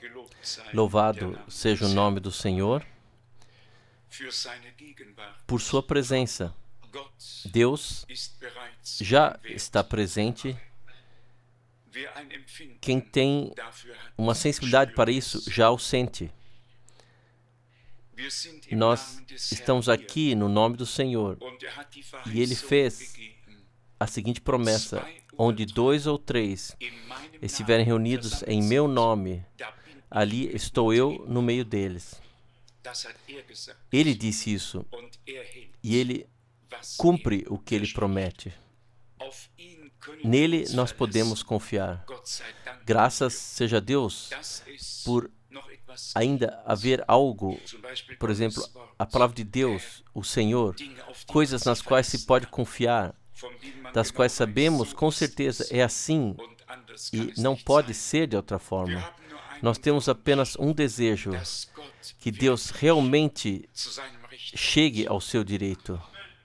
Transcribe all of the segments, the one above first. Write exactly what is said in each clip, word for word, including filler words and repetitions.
Louvado seja o nome do Senhor por sua presença. Deus já está presente. Quem tem uma sensibilidade para isso já o sente. Nós estamos aqui no nome do Senhor e Ele fez a seguinte promessa: onde dois ou três estiverem reunidos em meu nome, ali estou eu no meio deles. Ele disse isso e Ele cumpre o que Ele promete. Nele nós podemos confiar. Graças seja a Deus por ainda haver algo, por exemplo, a palavra de Deus, o Senhor, coisas nas quais se pode confiar, das quais sabemos com certeza é assim e não pode ser de outra forma. Nós temos apenas um desejo: que Deus realmente chegue ao seu direito.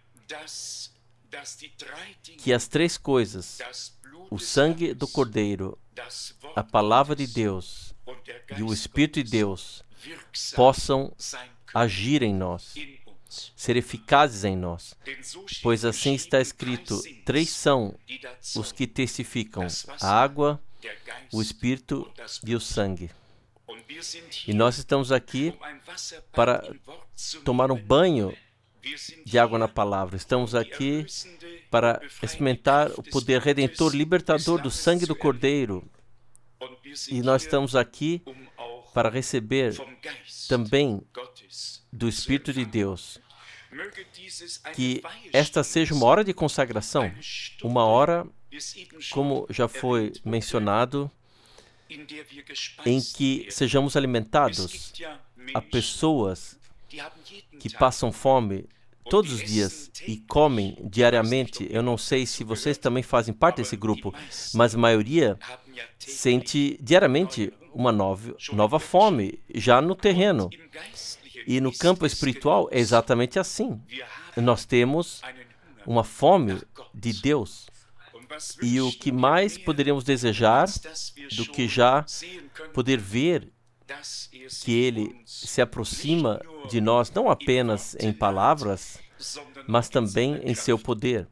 Que as três coisas, o sangue do Cordeiro, a palavra de Deus e o Espírito de Deus, possam agir em nós, ser eficazes em nós. Pois assim está escrito: três são os que testificam: a água, o Espírito e o sangue. E nós estamos aqui para tomar um banho de água na palavra. Estamos aqui para experimentar o poder redentor, libertador do sangue do Cordeiro. E nós estamos aqui para receber também do Espírito de Deus. Que esta seja uma hora de consagração, uma hora, como já foi mencionado, em que sejamos alimentados. Há pessoas que passam fome todos os dias e comem diariamente. Eu não sei se vocês também fazem parte desse grupo, mas a maioria sente diariamente uma nova, nova fome, já no terreno. E no campo espiritual é exatamente assim. Nós temos uma fome de Deus. E o que mais poderíamos desejar do que já poder ver que Ele se aproxima de nós, não apenas em palavras, mas também em seu poder.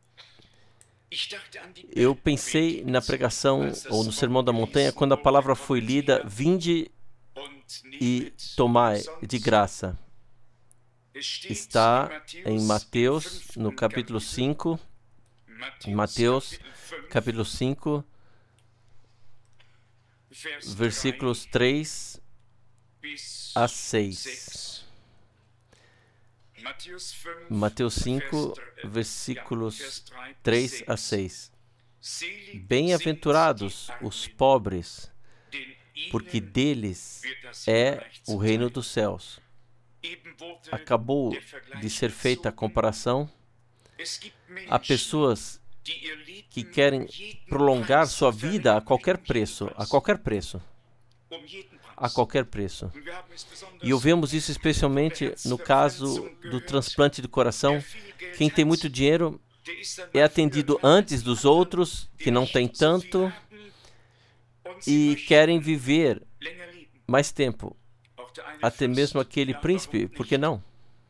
Eu pensei na pregação ou no Sermão da Montanha, quando a palavra foi lida: vinde e tomai de graça. Está em Mateus, no capítulo cinco, Mateus, capítulo cinco, versículos três a seis. Mateus cinco, versículos três a seis. Bem-aventurados os pobres, porque deles é o reino dos céus. Acabou de ser feita a comparação. Há pessoas que querem prolongar sua vida a qualquer preço, a qualquer preço, a qualquer preço. E ouvimos isso especialmente no caso do transplante de coração. Quem tem muito dinheiro é atendido antes dos outros, que não têm tanto, e querem viver mais tempo. Até mesmo aquele príncipe, por que não?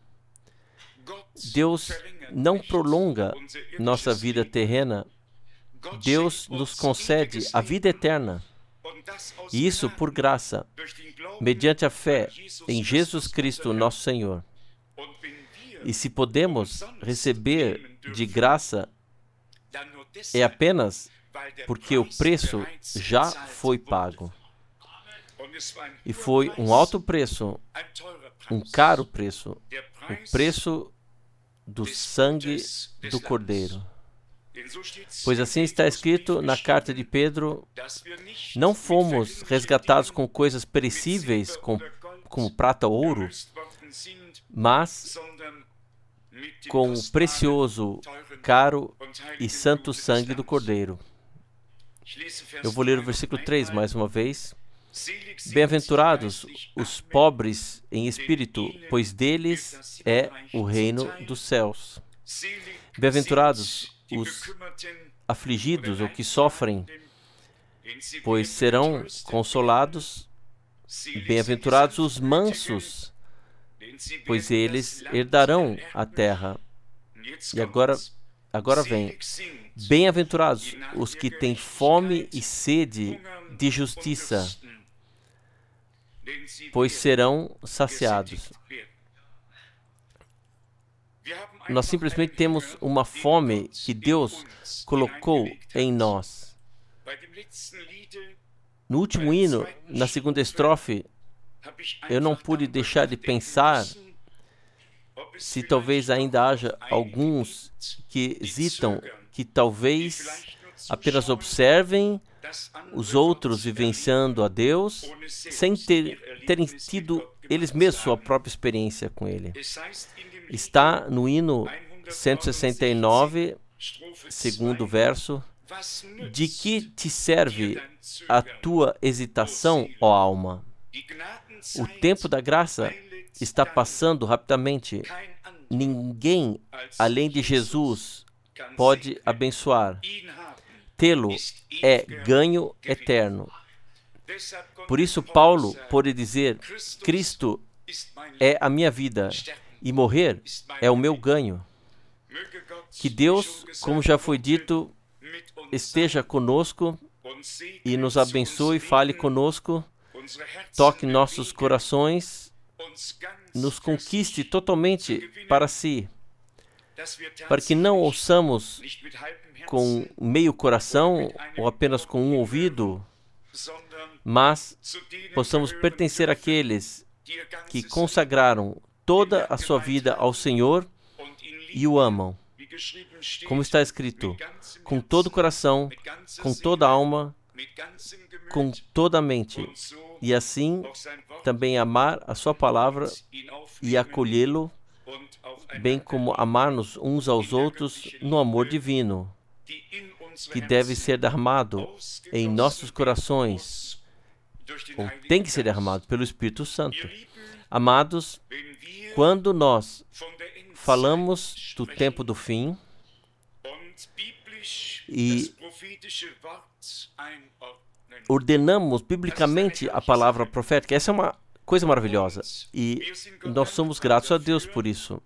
Deus não prolonga nossa vida terrena. Deus nos concede a vida eterna. E isso por graça, mediante a fé em Jesus Cristo, nosso Senhor. E se podemos receber de graça, é apenas porque o preço já foi pago. E foi um alto preço, um caro preço, o preço do sangue do Cordeiro. Pois assim está escrito na carta de Pedro: não fomos resgatados com coisas perecíveis, com, como prata ou ouro, mas com o precioso, caro e santo sangue do Cordeiro. Eu vou ler o versículo três mais uma vez. Bem-aventurados os pobres em espírito, pois deles é o reino dos céus. Bem-aventurados os afligidos ou que sofrem, pois serão consolados. Bem-aventurados os mansos, pois eles herdarão a terra. E agora, agora vem. Bem-aventurados os que têm fome e sede de justiça, pois serão saciados. Nós simplesmente temos uma fome que Deus colocou em nós. No último hino, na segunda estrofe, eu não pude deixar de pensar se talvez ainda haja alguns que hesitam, que talvez apenas observem os outros vivenciando a Deus, sem ter, terem tido eles mesmos sua própria experiência com Ele. Está no hino cento e sessenta e nove, segundo verso: de que te serve a tua hesitação, ó alma? O tempo da graça está passando rapidamente. Ninguém, além de Jesus, pode abençoar. Tê-lo é ganho eterno. Por isso, Paulo pôde dizer: Cristo é a minha vida e morrer é o meu ganho. Que Deus, como já foi dito, esteja conosco e nos abençoe, fale conosco, toque nossos corações, nos conquiste totalmente para si, para que não ouçamos com meio coração ou apenas com um ouvido, mas possamos pertencer àqueles que consagraram toda a sua vida ao Senhor e o amam. Como está escrito, com todo o coração, com toda a alma, com toda a mente, e assim também amar a sua palavra e acolhê-lo, bem como amar-nos uns aos outros no amor divino, que deve ser derramado em nossos corações, ou tem que ser derramado pelo Espírito Santo. Amados, quando nós falamos do tempo do fim e ordenamos biblicamente a palavra profética, essa é uma coisa maravilhosa e nós somos gratos a Deus por isso.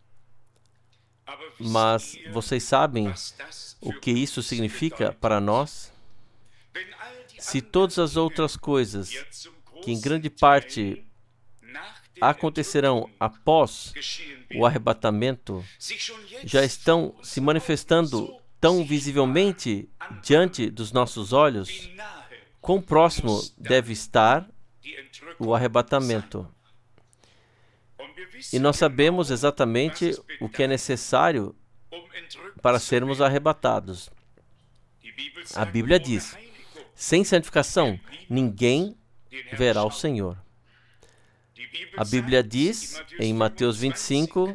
Mas vocês sabem o que isso significa para nós? Se todas as outras coisas, que em grande parte acontecerão após o arrebatamento, já estão se manifestando tão visivelmente diante dos nossos olhos, quão próximo deve estar o arrebatamento. E nós sabemos exatamente o que é necessário para sermos arrebatados. A Bíblia diz: sem santificação, ninguém verá o Senhor. A Bíblia diz, em Mateus vinte e cinco,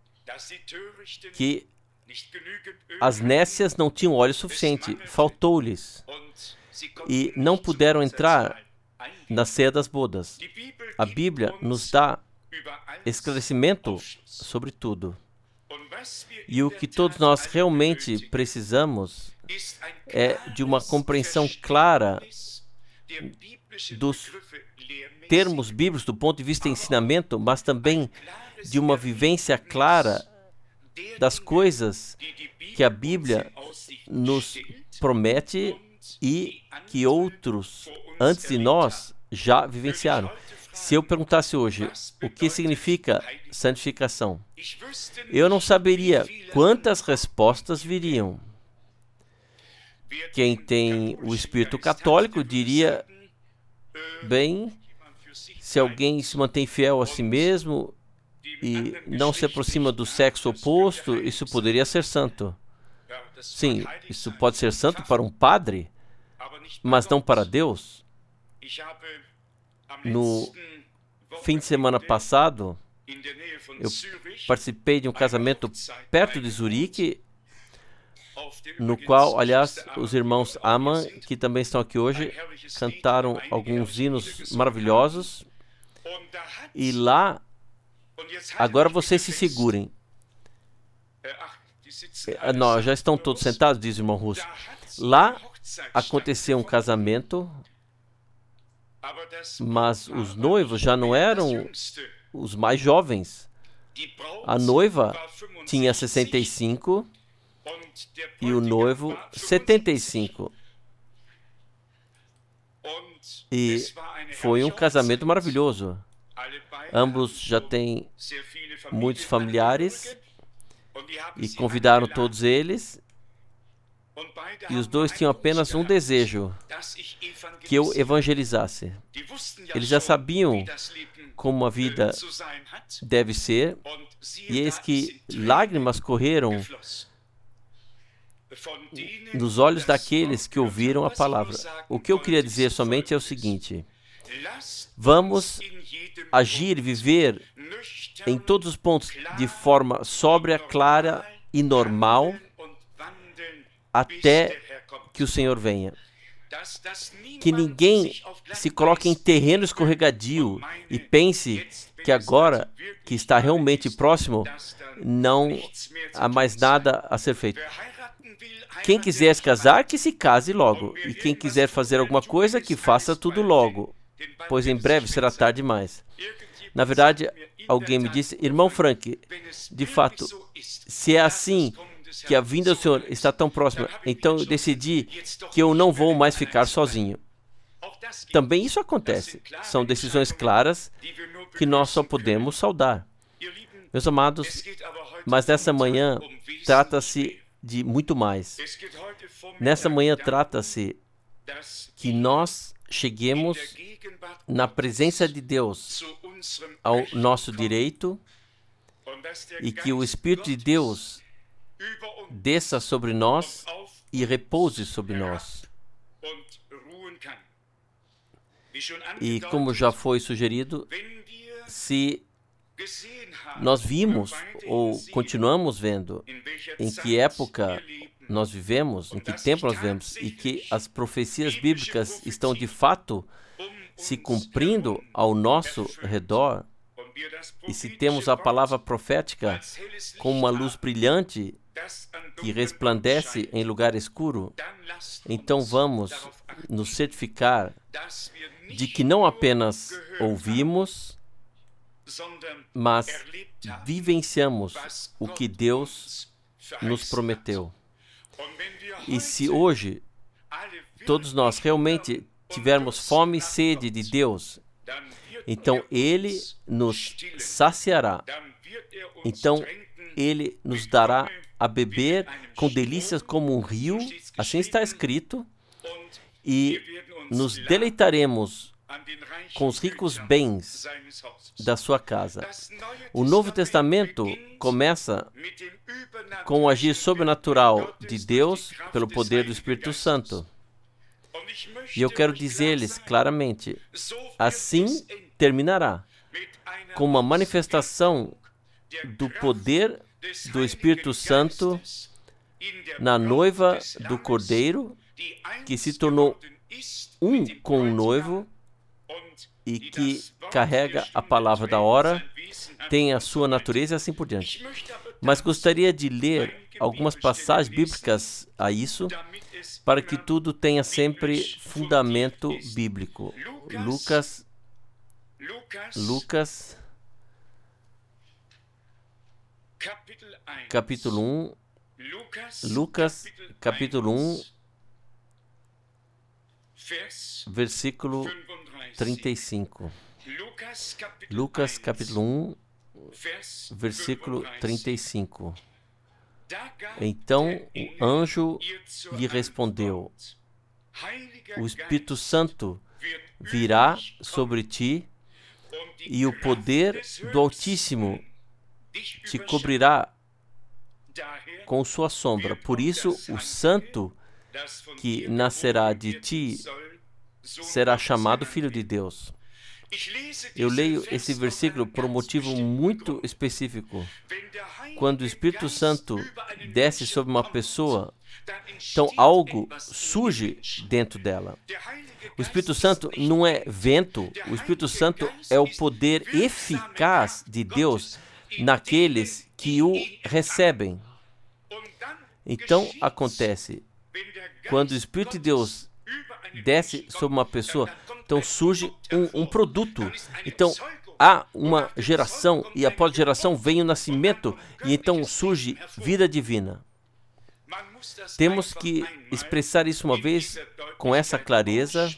que as nécias não tinham óleo suficiente, faltou-lhes, e não puderam entrar na ceia das bodas. A Bíblia nos dá esclarecimento sobre tudo. E o que todos nós realmente precisamos é de uma compreensão clara dos termos bíblicos do ponto de vista de ensinamento, mas também de uma vivência clara das coisas que a Bíblia nos promete e que outros antes de nós já vivenciaram. Se eu perguntasse hoje o que significa santificação, eu não saberia quantas respostas viriam. Quem tem o espírito católico diria: bem, se alguém se mantém fiel a si mesmo e não se aproxima do sexo oposto, isso poderia ser santo. Sim, isso pode ser santo para um padre, mas não para Deus. No fim de semana passado, eu participei de um casamento perto de Zurique, no qual, aliás, os irmãos Aman, que também estão aqui hoje, cantaram alguns hinos maravilhosos. E lá, agora vocês se segurem. Não, já estão todos sentados, diz o irmão Russo. Lá aconteceu um casamento Mas os noivos já não eram os mais jovens. A noiva tinha sessenta e cinco e o noivo setenta e cinco. E foi um casamento maravilhoso. Ambos já têm muitos familiares e convidaram todos eles. E os dois tinham apenas um desejo: que eu evangelizasse. Eles já sabiam como a vida deve ser, e eis que lágrimas correram nos olhos daqueles que ouviram a palavra. O que eu queria dizer somente é o seguinte: vamos agir e viver em todos os pontos de forma sóbria, clara e normal até que o Senhor venha. Que ninguém se coloque em terreno escorregadio e pense que agora que está realmente próximo, não há mais nada a ser feito. Quem quiser se casar, que se case logo. E quem quiser fazer alguma coisa, que faça tudo logo, pois em breve será tarde demais. Na verdade, alguém me disse: irmão Frank, de fato, se é assim que a vinda do Senhor está tão próxima, então eu decidi que eu não vou mais ficar sozinho. Também isso acontece. São decisões claras que nós só podemos saudar. Meus amados, mas nessa manhã trata-se de muito mais. Nessa manhã trata-se que nós cheguemos na presença de Deus ao nosso direito e que o Espírito de Deus desça sobre nós e repouse sobre nós. E como já foi sugerido, se nós vimos ou continuamos vendo em que época nós vivemos, em que tempo nós vivemos, e que as profecias bíblicas estão de fato se cumprindo ao nosso redor, e se temos a palavra profética como uma luz brilhante que resplandece em lugar escuro, então vamos nos certificar de que não apenas ouvimos, mas vivenciamos o que Deus nos prometeu. E se hoje todos nós realmente tivermos fome e sede de Deus, então Ele nos saciará. Então Ele nos dará a beber com delícias como um rio, assim está escrito, e nos deleitaremos com os ricos bens da sua casa. O Novo Testamento começa com o agir sobrenatural de Deus pelo poder do Espírito Santo. E eu quero dizer-lhes claramente, assim terminará, com uma manifestação do poder do Espírito Santo na noiva do Cordeiro, que se tornou um com o noivo e que carrega a palavra da hora, tem a sua natureza e assim por diante. Mas gostaria de ler algumas passagens bíblicas a isso, para que tudo tenha sempre fundamento bíblico. Lucas, Lucas, capítulo um, Lucas, capítulo um, versículo trinta e cinco. Lucas, capítulo um, versículo trinta e cinco. Então o anjo lhe respondeu: o Espírito Santo virá sobre ti, e o poder do Altíssimo te cobrirá com sua sombra. Por isso, o santo que nascerá de ti será chamado Filho de Deus. Eu leio esse versículo por um motivo muito específico. Quando o Espírito Santo desce sobre uma pessoa, então algo surge dentro dela. O Espírito Santo não é vento, o Espírito Santo é o poder eficaz de Deus naqueles que o recebem. Então acontece, quando o Espírito de Deus desce sobre uma pessoa, então surge um, um produto. Então, há uma geração, e após geração vem o nascimento, e então surge vida divina. Temos que expressar isso uma vez com essa clareza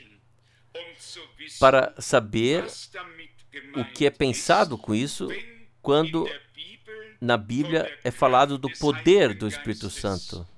para saber o que é pensado com isso quando na Bíblia é falado do poder do Espírito Santo.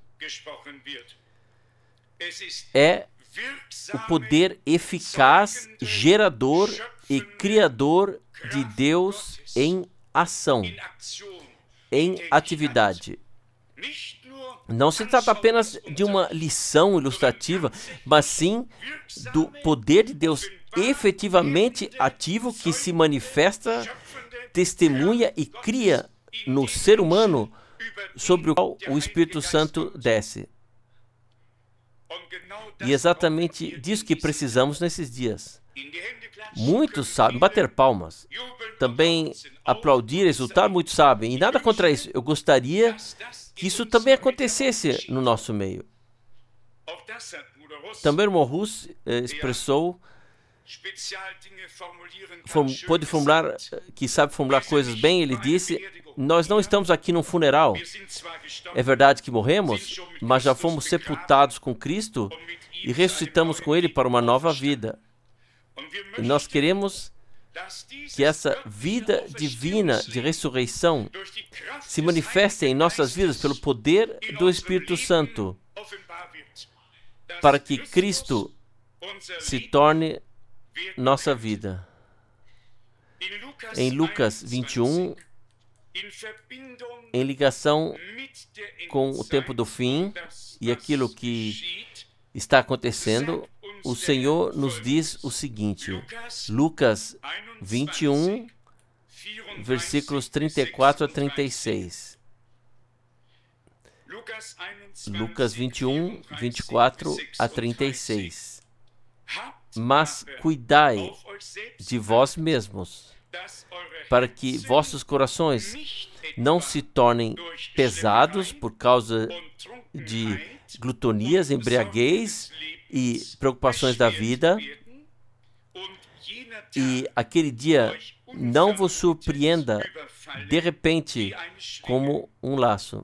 É o poder eficaz, gerador e criador de Deus em ação, em atividade. Não se trata apenas de uma lição ilustrativa, mas sim do poder de Deus efetivamente ativo que se manifesta, testemunha e cria no ser humano sobre o qual o Espírito Santo desce. E é exatamente disso que precisamos nesses dias. Muitos sabem bater palmas, também aplaudir, exultar, muitos sabem, e nada contra isso. Eu gostaria que isso também acontecesse no nosso meio. Também o irmão Russ eh, expressou, form, pôde formular, que sabe formular coisas bem, ele disse, nós não estamos aqui num funeral. É verdade que morremos, mas já fomos sepultados com Cristo e ressuscitamos com Ele para uma nova vida. E nós queremos que essa vida divina de ressurreição se manifeste em nossas vidas pelo poder do Espírito Santo, para que Cristo se torne nossa vida. Em Lucas vinte e um, em ligação com o tempo do fim e aquilo que está acontecendo, o Senhor nos diz o seguinte, Lucas vinte e um, versículos trinta e quatro a trinta e seis. Lucas vinte e um, vinte e quatro a trinta e seis. Mas cuidai de vós mesmos, para que vossos corações não se tornem pesados por causa de glutonias, embriaguez e preocupações da vida, e aquele dia não vos surpreenda de repente como um laço,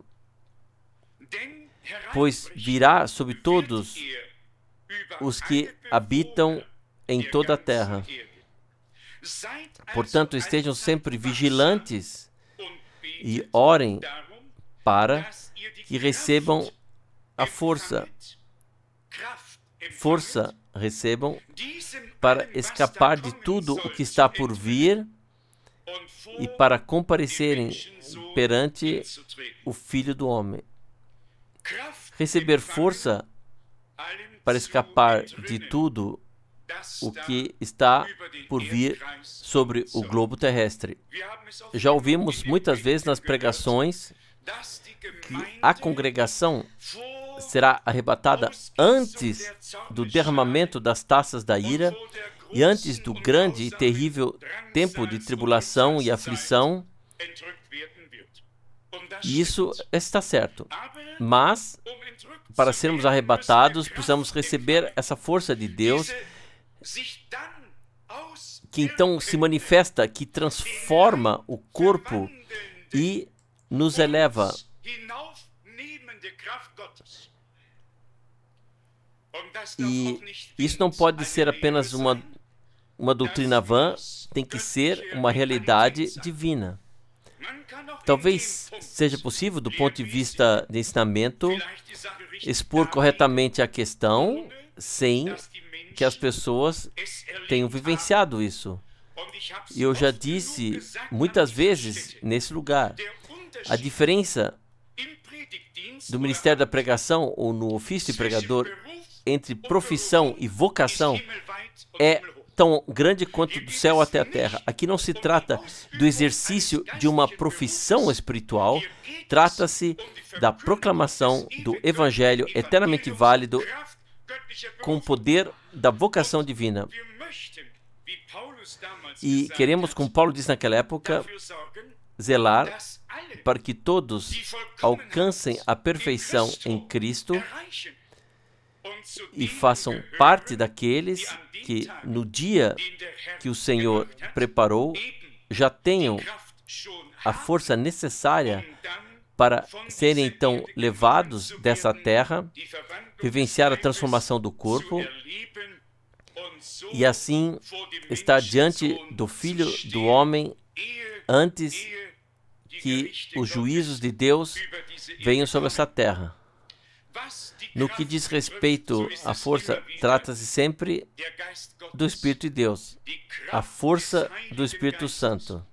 pois virá sobre todos os que habitam em toda a terra. Portanto, estejam sempre vigilantes e orem para que recebam a força, força recebam para escapar de tudo o que está por vir e para comparecerem perante o Filho do Homem. Receber força para escapar de tudo o que está por vir sobre o globo terrestre. Já ouvimos muitas vezes nas pregações que a congregação será arrebatada antes do derramamento das taças da ira e antes do grande e terrível tempo de tribulação e aflição. E isso está certo. Mas, para sermos arrebatados, precisamos receber essa força de Deus que então se manifesta, que transforma o corpo e nos eleva. E isso não pode ser apenas uma, uma doutrina vã, tem que ser uma realidade divina. Talvez seja possível, do ponto de vista de ensinamento, expor corretamente a questão sem que as pessoas tenham vivenciado isso. E eu já disse muitas vezes nesse lugar, a diferença do ministério da pregação ou no ofício de pregador entre profissão e vocação é tão grande quanto do céu até a terra. Aqui não se trata do exercício de uma profissão espiritual, trata-se da proclamação do Evangelho eternamente válido com o poder da vocação divina. E queremos, como Paulo disse naquela época, zelar para que todos alcancem a perfeição em Cristo e façam parte daqueles que, no dia que o Senhor preparou, já tenham a força necessária para serem então levados dessa terra, vivenciar a transformação do corpo e assim estar diante do Filho do Homem antes que os juízos de Deus venham sobre essa terra. No que diz respeito à força, trata-se sempre do Espírito de Deus, a força do Espírito Santo.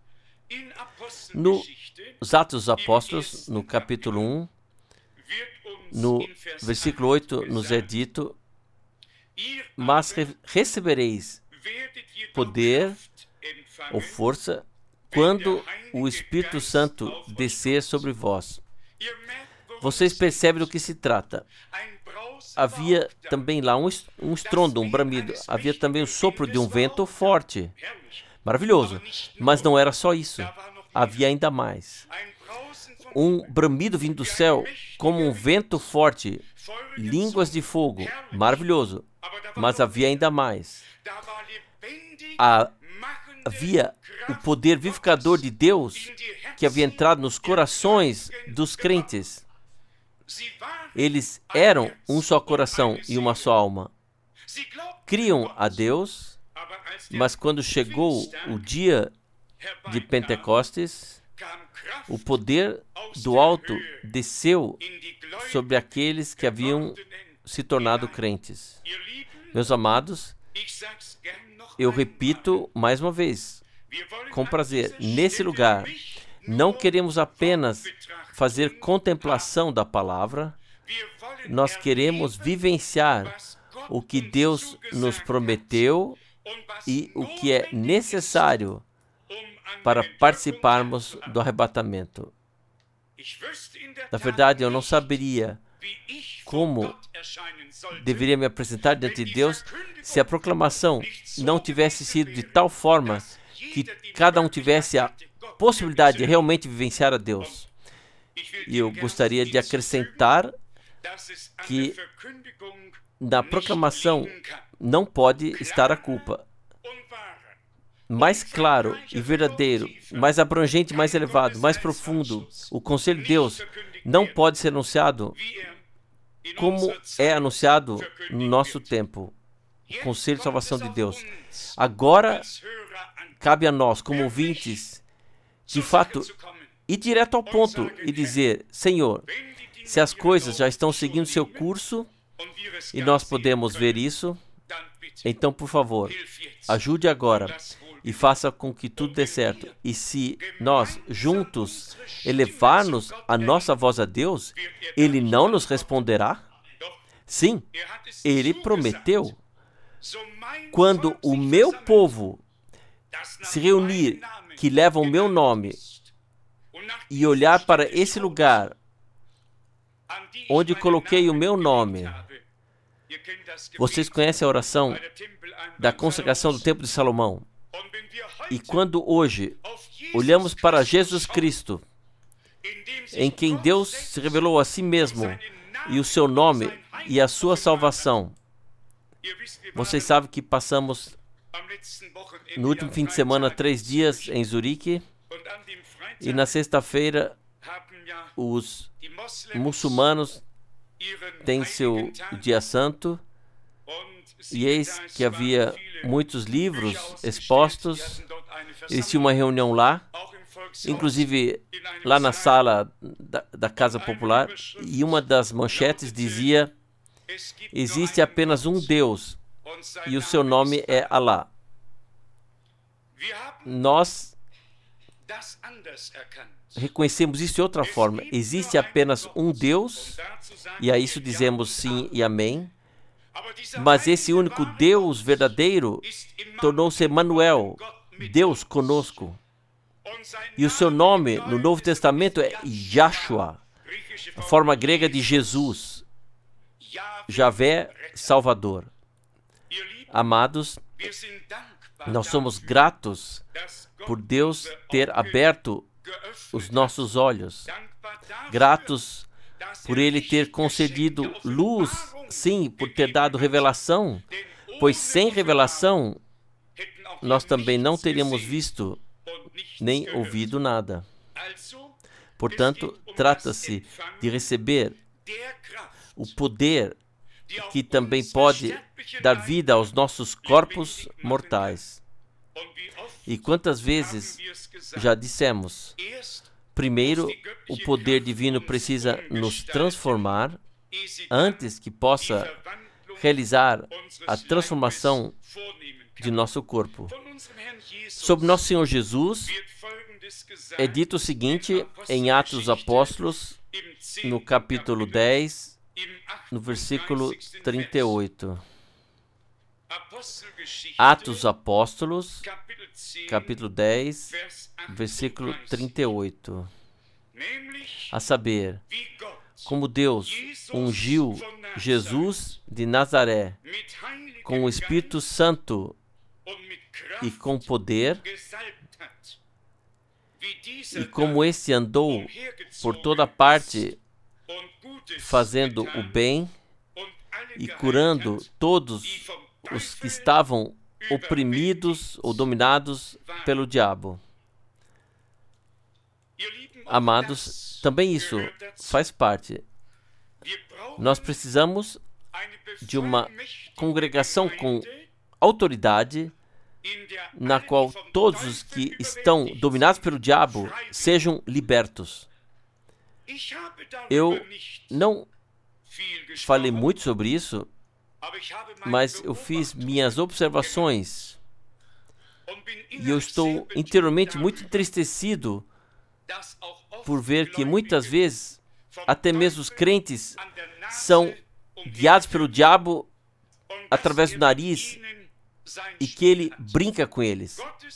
Nos Atos dos Apóstolos, no capítulo um, no versículo oito, nos é dito: mas re- recebereis poder ou força quando o Espírito Santo descer sobre vós. Vocês percebem do que se trata. Havia também lá um, um estrondo, um bramido. Havia também o sopro de um vento forte. Maravilhoso. Mas não era só isso. Havia ainda mais. Um bramido vindo do céu, como um vento forte, línguas de fogo. Maravilhoso. Mas havia ainda mais. Havia o poder vivificador de Deus que havia entrado nos corações dos crentes. Eles eram um só coração e uma só alma. Criam a Deus, mas quando chegou o dia de Pentecostes, o poder do alto desceu sobre aqueles que haviam se tornado crentes. Meus amados, eu repito mais uma vez, com prazer, nesse lugar, não queremos apenas fazer contemplação da palavra, nós queremos vivenciar o que Deus nos prometeu e o que é necessário para participarmos do arrebatamento. Na verdade, eu não saberia como deveria me apresentar diante de Deus se a proclamação não tivesse sido de tal forma que cada um tivesse a possibilidade de realmente vivenciar a Deus. E eu gostaria de acrescentar que na proclamação não pode estar a culpa. Mais claro e verdadeiro, mais abrangente, mais elevado, mais profundo, o conselho de Deus não pode ser anunciado como é anunciado no nosso tempo. O conselho de salvação de Deus. Agora, cabe a nós, como ouvintes, de fato, ir direto ao ponto e dizer: Senhor, se as coisas já estão seguindo seu curso e nós podemos ver isso, então, por favor, ajude agora e faça com que tudo dê certo. E se nós, juntos, elevarmos a nossa voz a Deus, Ele não nos responderá? Sim, Ele prometeu. Quando o meu povo se reunir, que leva o meu nome, e olhar para esse lugar onde coloquei o meu nome. Vocês conhecem a oração da consagração do Templo de Salomão. E quando hoje olhamos para Jesus Cristo, em quem Deus se revelou a si mesmo, e o seu nome e a sua salvação, vocês sabem que passamos no último fim de semana três dias em Zurique, e na sexta-feira os muçulmanos têm seu dia santo, e eis que havia muitos livros expostos. Eles tinham uma reunião lá, inclusive lá na sala da, da Casa Popular, e uma das manchetes dizia: existe apenas um Deus e o seu nome é Alá. Nós reconhecemos isso de outra forma. Existe apenas um Deus, e a isso dizemos sim e amém. Mas esse único Deus verdadeiro tornou-se Emanuel, Deus conosco. E o seu nome no Novo Testamento é Yahshua, a forma grega de Jesus, Javé, Salvador. Amados, nós somos gratos por Deus ter aberto os nossos olhos, gratos por Ele ter concedido luz, sim, por ter dado revelação, pois sem revelação nós também não teríamos visto nem ouvido nada. Portanto, trata-se de receber o poder que também pode dar vida aos nossos corpos mortais. E quantas vezes já dissemos, primeiro, o poder divino precisa nos transformar antes que possa realizar a transformação de nosso corpo. Sobre nosso Senhor Jesus, é dito o seguinte em Atos dos Apóstolos, no capítulo dez, no versículo trinta e oito. Atos dos Apóstolos, capítulo dez, versículo trinta e oito. A saber, como Deus ungiu Jesus de Nazaré com o Espírito Santo e com poder, e como esse andou por toda parte fazendo o bem e curando todos os que estavam oprimidos ou dominados pelo diabo. Amados, também isso faz parte. Nós precisamos de uma congregação com autoridade, na qual todos os que estão dominados pelo diabo sejam libertos. Eu não falei muito sobre isso, mas eu fiz minhas observações e eu estou interiormente muito entristecido por ver que muitas vezes até mesmo os crentes são guiados pelo diabo através do nariz e que ele brinca com eles.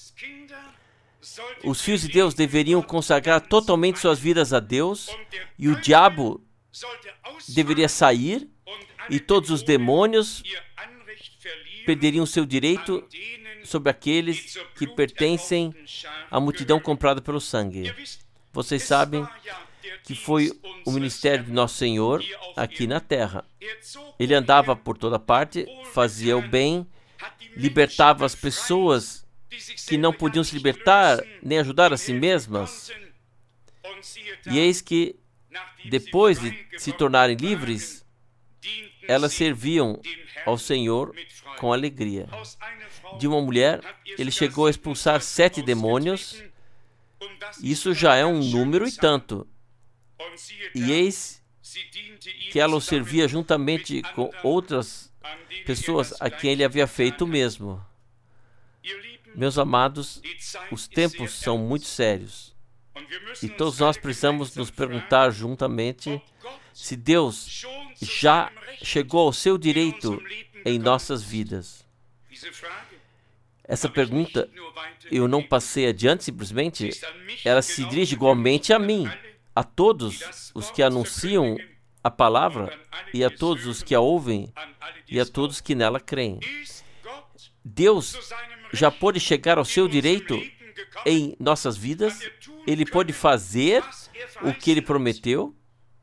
Os filhos de Deus deveriam consagrar totalmente suas vidas a Deus e o diabo deveria sair e todos os demônios perderiam seu direito sobre aqueles que pertencem à multidão comprada pelo sangue. Vocês sabem que foi o ministério de Nosso Senhor aqui na terra. Ele andava por toda parte, fazia o bem, libertava as pessoas que não podiam se libertar nem ajudar a si mesmas. E eis que, depois de se tornarem livres, elas serviam ao Senhor com alegria. De uma mulher, ele chegou a expulsar sete demônios. Isso já é um número e tanto. E eis que ela o servia juntamente com outras pessoas a quem ele havia feito o mesmo. Meus amados, os tempos são muito sérios. E todos nós precisamos nos perguntar juntamente se Deus já chegou ao seu direito em nossas vidas. Essa pergunta eu não passei adiante simplesmente, ela se dirige igualmente a mim, a todos os que anunciam a palavra e a todos os que a ouvem e a todos que nela creem. Deus já pôde chegar ao seu direito em nossas vidas, Ele pode fazer o que Ele prometeu.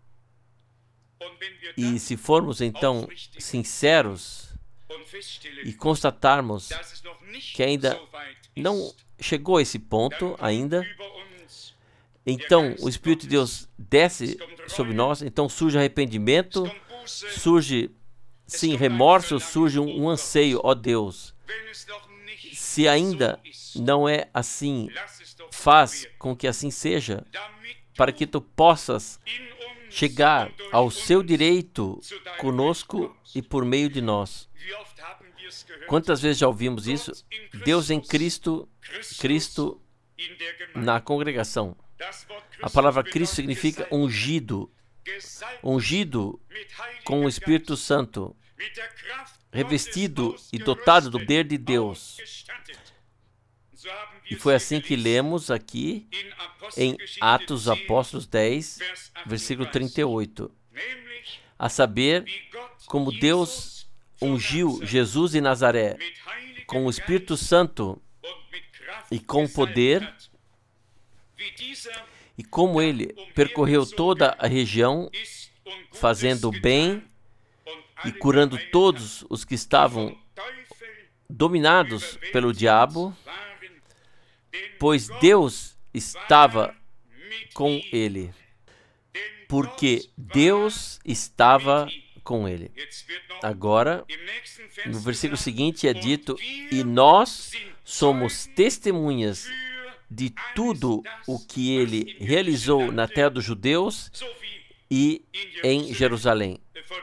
E se formos então sinceros e constatarmos que ainda não chegou a esse ponto ainda, então o Espírito de Deus desce sobre nós, então surge arrependimento, surge sim remorso, surge um, um anseio, ó Deus. Se ainda não é assim, faz com que assim seja, para que tu possas chegar ao seu direito conosco e por meio de nós. Quantas vezes já ouvimos isso? Deus em Cristo, Cristo na congregação. A palavra Cristo significa ungido, ungido com o Espírito Santo, revestido e dotado do poder de Deus. E foi assim que lemos aqui em Atos dos Apóstolos dez, versículo trinta e oito. A saber, como Deus ungiu Jesus de Nazaré com o Espírito Santo e com poder, e como ele percorreu toda a região fazendo o bem e curando todos os que estavam dominados pelo diabo, pois Deus estava com ele. Porque Deus estava com ele. Agora, no versículo seguinte é dito: e nós somos testemunhas de tudo o que ele realizou na terra dos judeus e em Jerusalém.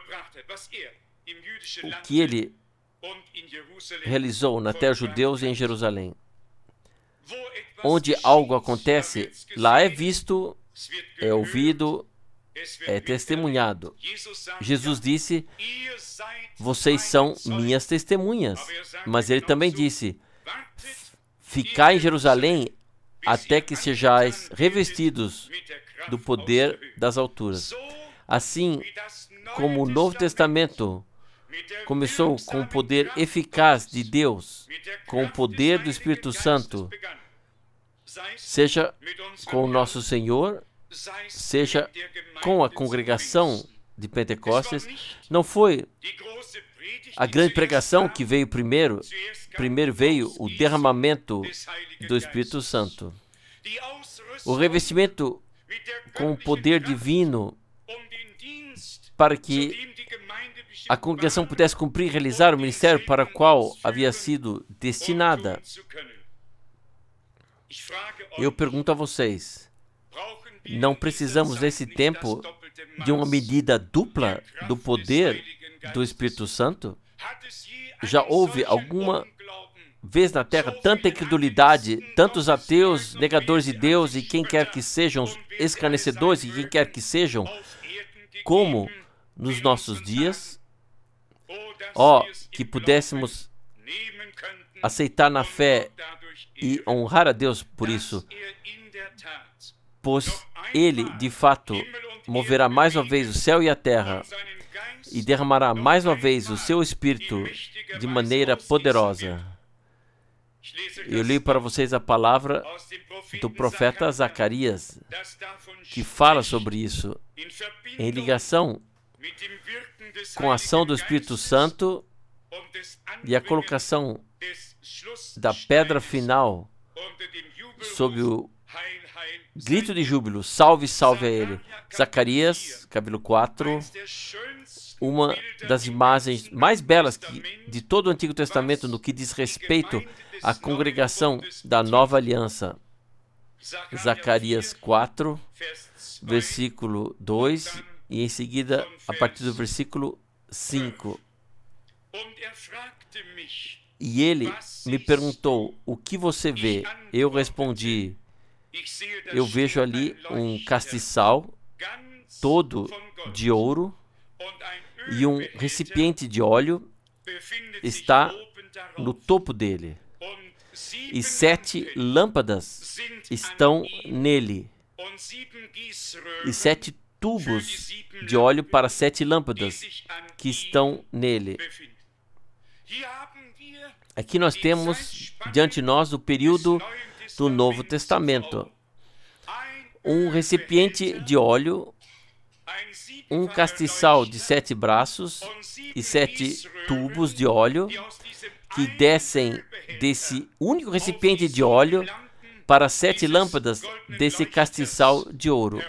O que ele realizou na terra dos judeus e em Jerusalém. Onde algo acontece, lá é visto, é ouvido, é testemunhado. Jesus disse: vocês são minhas testemunhas. Mas ele também disse: ficai em Jerusalém até que sejais revestidos do poder das alturas. Assim como o Novo Testamento começou com o poder eficaz de Deus, com o poder do Espírito Santo, seja com o nosso Senhor, seja com a congregação de Pentecostes, não foi a grande pregação que veio primeiro. Primeiro veio o derramamento do Espírito Santo. O revestimento com o poder divino para que a congregação pudesse cumprir e realizar o ministério para o qual havia sido destinada. Eu pergunto a vocês, não precisamos nesse tempo de uma medida dupla do poder do Espírito Santo? Já houve alguma vez na Terra tanta incredulidade, tantos ateus, negadores de Deus e quem quer que sejam, escarnecedores e quem quer que sejam, como nos nossos dias? Ó, oh, que pudéssemos aceitar na fé e honrar a Deus por isso, pois Ele, de fato, moverá mais uma vez o céu e a terra e derramará mais uma vez o seu Espírito de maneira poderosa. Eu li para vocês a palavra do profeta Zacarias, que fala sobre isso, em ligação com a ação do Espírito Santo e a colocação da pedra final sob o grito de júbilo: salve, salve a ele. Zacarias, capítulo quatro, uma das imagens mais belas que, de todo o Antigo Testamento no que diz respeito à congregação da Nova Aliança. Zacarias quatro, versículo dois, e em seguida, a partir do versículo cinco. E ele me perguntou: o que você vê? Eu respondi: eu vejo ali um castiçal todo de ouro e um recipiente de óleo está no topo dele. E sete lâmpadas estão nele. E sete tubos de óleo para sete lâmpadas que estão nele. Aqui nós temos diante de nós o período do Novo Testamento. Um recipiente de óleo, um castiçal de sete braços e sete tubos de óleo que descem desse único recipiente de óleo para sete lâmpadas desse castiçal de ouro.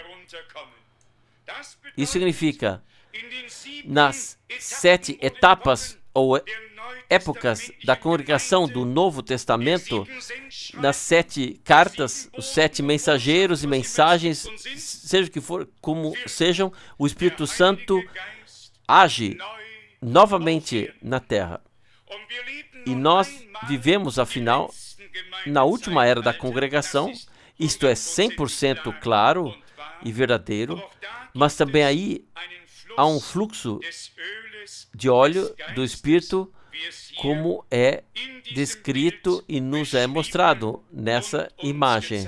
Isso significa, nas sete etapas ou épocas da congregação do Novo Testamento, nas sete cartas, os sete mensageiros e mensagens, seja o que for, como sejam, o Espírito Santo age novamente na terra. E nós vivemos, afinal, na última era da congregação. Isto é cem por cento claro e verdadeiro, mas também aí há um fluxo de óleo do Espírito, como é descrito e nos é mostrado nessa imagem.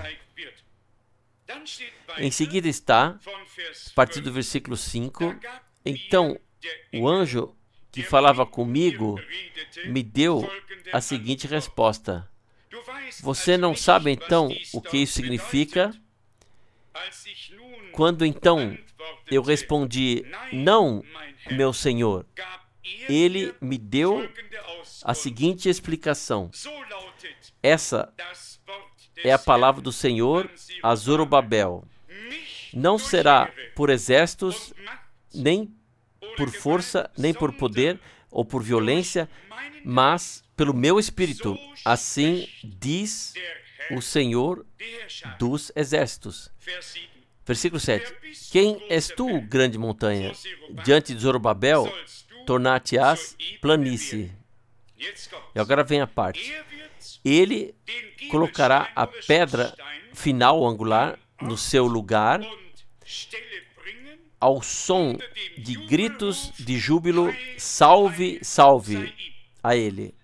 Em seguida está, a partir do versículo cinco, então o anjo que falava comigo me deu a seguinte resposta: você não sabe então o que isso significa? Quando então Eu respondi: não, meu Senhor. Ele me deu a seguinte explicação: essa é a palavra do Senhor a Zorobabel. Não será por exércitos, nem por força, nem por poder ou por violência, mas pelo meu Espírito. Assim diz o Senhor dos exércitos. Versículo sete. Quem és tu, grande montanha? Diante de Zorobabel, tornar-te-ás planície. E agora vem a parte. Ele colocará a pedra final angular no seu lugar, ao som de gritos de júbilo, salve, salve a ele.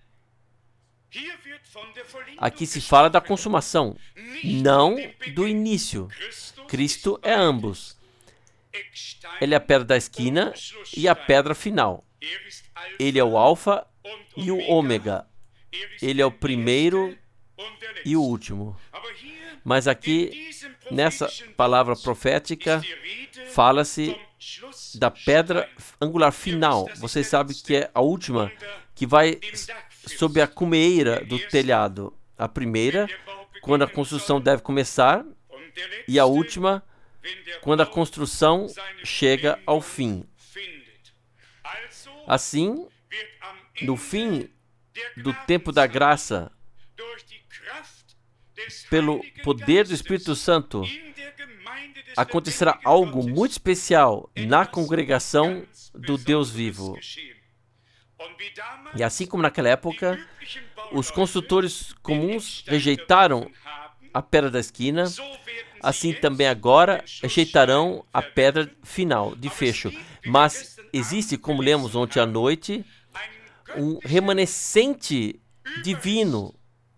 Aqui se fala da consumação, não do início. Cristo é ambos. Ele é a pedra da esquina e a pedra final. Ele é o alfa e o ômega. Ele é o primeiro e o último. Mas aqui, nessa palavra profética, fala-se da pedra angular final. Vocês sabem que é a última que vai sob a cumeira do telhado. A primeira, quando a construção deve começar, e a última, quando a construção chega ao fim. Assim, no fim do tempo da graça, pelo poder do Espírito Santo, acontecerá algo muito especial na congregação do Deus vivo. E assim como naquela época, os construtores comuns rejeitaram a pedra da esquina, assim também agora rejeitarão a pedra final, de fecho. Mas existe, como lemos ontem à noite, um remanescente divino,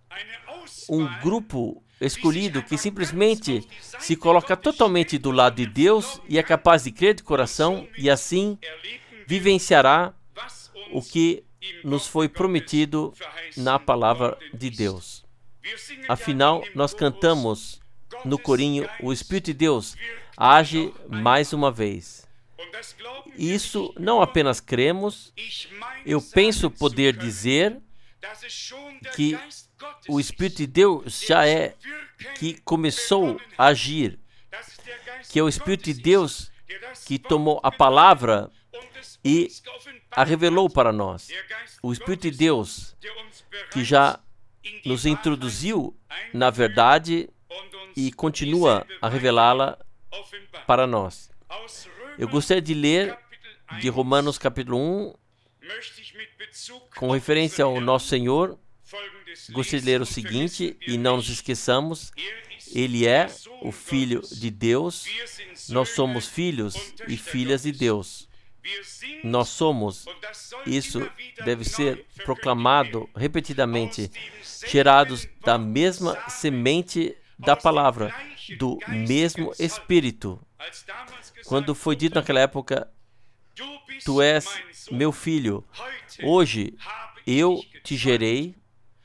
um grupo escolhido que simplesmente se coloca totalmente do lado de Deus e é capaz de crer de coração e assim vivenciará o que nos foi prometido na palavra de Deus. Afinal, nós cantamos no corinho: o Espírito de Deus age mais uma vez. Isso não apenas cremos, eu penso poder dizer que o Espírito de Deus já é, que começou a agir, que é o Espírito de Deus que tomou a palavra e a revelou para nós. O Espírito de Deus que já nos introduziu na verdade e continua a revelá-la para nós. Eu gostaria de ler de Romanos capítulo um, com referência ao nosso Senhor. Gostaria de ler o seguinte, e não nos esqueçamos: Ele é o Filho de Deus, nós somos filhos e filhas de Deus. Nós somos, isso deve ser proclamado repetidamente, gerados da mesma semente da palavra, do mesmo Espírito. Quando foi dito naquela época: Tu és meu filho, hoje eu te gerei.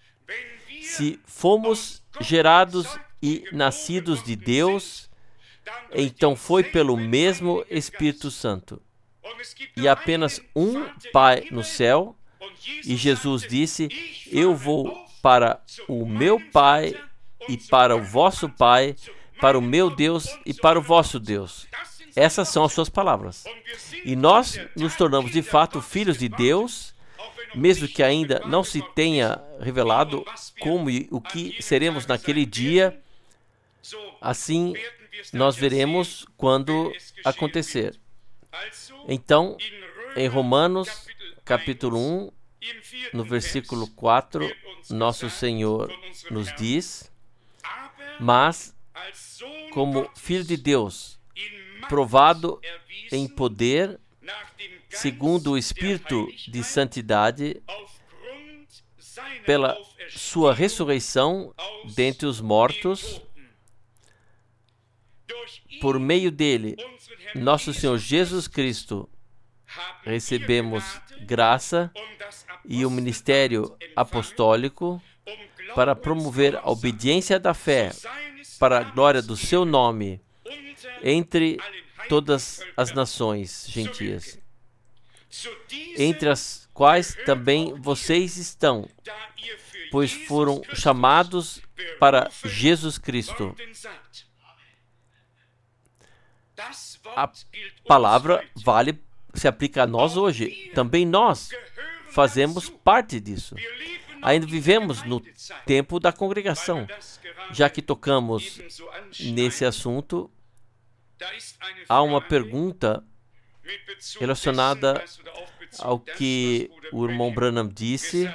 Se fomos gerados e nascidos de Deus, então foi pelo mesmo Espírito Santo. E apenas um Pai no céu, e Jesus disse: Eu vou para o meu Pai e para o vosso Pai, para o meu Deus e para o vosso Deus. Essas são as suas palavras. E nós nos tornamos de fato filhos de Deus, mesmo que ainda não se tenha revelado como e o que seremos naquele dia. Assim nós veremos quando acontecer. Então, em Romanos capítulo um, no versículo quatro, nosso Senhor nos diz: Mas, como Filho de Deus, provado em poder, segundo o Espírito de santidade, pela sua ressurreição dentre os mortos, por meio dele, nosso Senhor Jesus Cristo, recebemos graça e o ministério apostólico para promover a obediência da fé para a glória do seu nome entre todas as nações gentias, entre as quais também vocês estão, pois foram chamados para Jesus Cristo. A palavra vale, se aplica a nós hoje. Também nós fazemos parte disso. Ainda vivemos no tempo da congregação. Já que tocamos nesse assunto, há uma pergunta relacionada ao que o irmão Branham disse,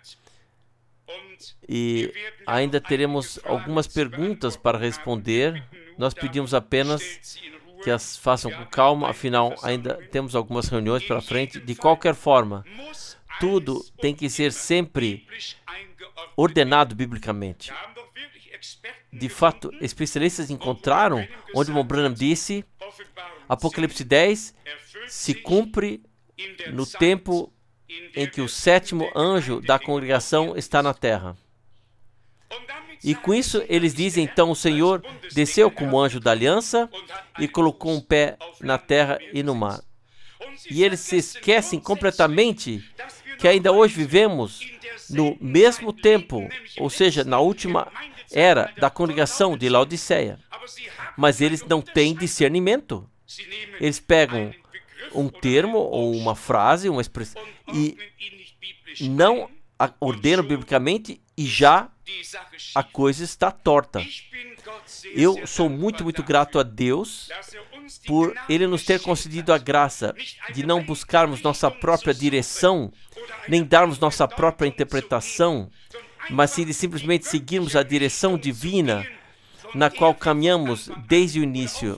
e ainda teremos algumas perguntas para responder. Nós pedimos apenas que as façam com calma, afinal ainda temos algumas reuniões pela frente. De qualquer forma, tudo tem que ser sempre ordenado biblicamente. De fato, especialistas encontraram onde o Branham disse, Apocalipse dez se cumpre no tempo em que o sétimo anjo da congregação está na terra. E com isso eles dizem, então o Senhor desceu como anjo da aliança e colocou um pé na terra e no mar. E eles se esquecem completamente que ainda hoje vivemos no mesmo tempo, ou seja, na última era da congregação de Laodiceia. Mas eles não têm discernimento. Eles pegam um termo ou uma frase, uma expressão, e não a ordenam biblicamente e já a coisa está torta. Eu sou muito, muito grato a Deus por Ele nos ter concedido a graça de não buscarmos nossa própria direção, nem darmos nossa própria interpretação, mas sim de simplesmente seguirmos a direção divina na qual caminhamos desde o início.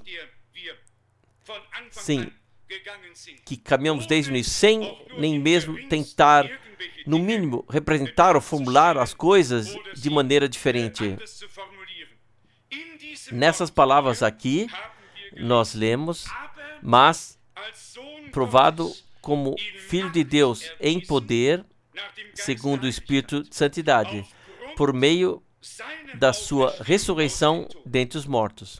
Sim, que caminhamos desde o início, sem nem mesmo tentar, no mínimo, representar ou formular as coisas de maneira diferente. Nessas palavras aqui, nós lemos, mas provado como Filho de Deus em poder, segundo o Espírito de Santidade, por meio da sua ressurreição dentre os mortos.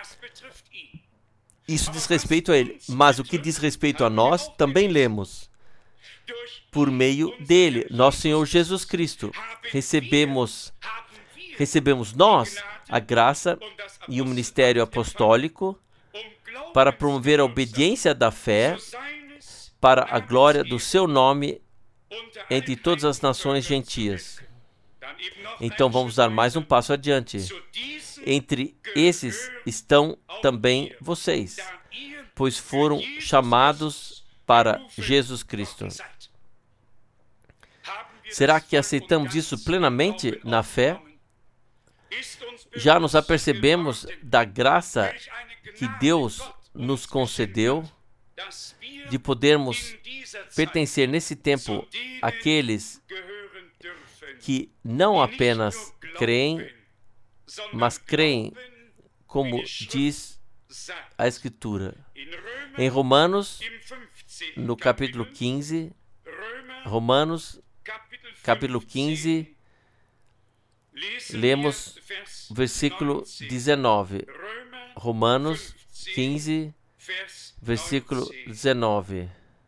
Isso diz respeito a ele, mas o que diz respeito a nós, também lemos. Por meio dele, nosso Senhor Jesus Cristo, recebemos, recebemos nós a graça e o ministério apostólico para promover a obediência da fé para a glória do seu nome entre todas as nações gentias. Então vamos dar mais um passo adiante. Entre esses estão também vocês, pois foram chamados para Jesus Cristo. Será que aceitamos isso plenamente na fé? Já nos apercebemos da graça que Deus nos concedeu de podermos pertencer nesse tempo àqueles que não apenas creem, mas creem como diz a Escritura. Em Romanos, no capítulo quinze, Romanos, capítulo quinze, lemos o versículo dezenove. Romanos quinze, versículo dezenove.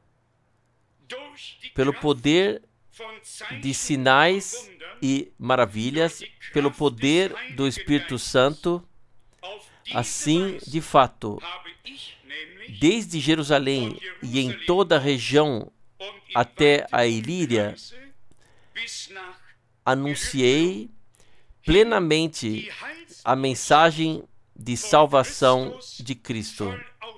Pelo poder de sinais e maravilhas, pelo poder do Espírito Santo, assim, de fato, desde Jerusalém e em toda a região até a Ilíria, anunciei plenamente a mensagem de salvação de Cristo.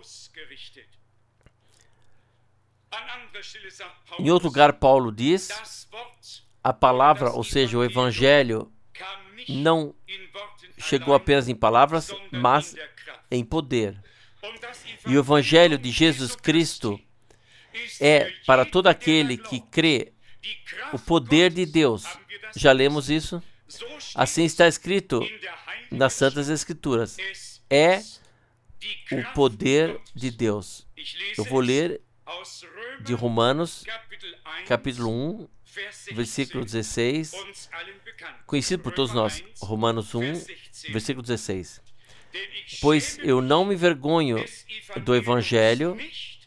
Em outro lugar, Paulo diz, a palavra, ou seja, o Evangelho, não chegou apenas em palavras, mas em poder. E o Evangelho de Jesus Cristo é, para todo aquele que crê, o poder de Deus. Já lemos isso? Assim está escrito nas Santas Escrituras. É o poder de Deus. Eu vou ler de Romanos, capítulo um, versículo dezesseis, conhecido por todos nós. Romanos um, versículo dezesseis. pois eu não me envergonho do Evangelho.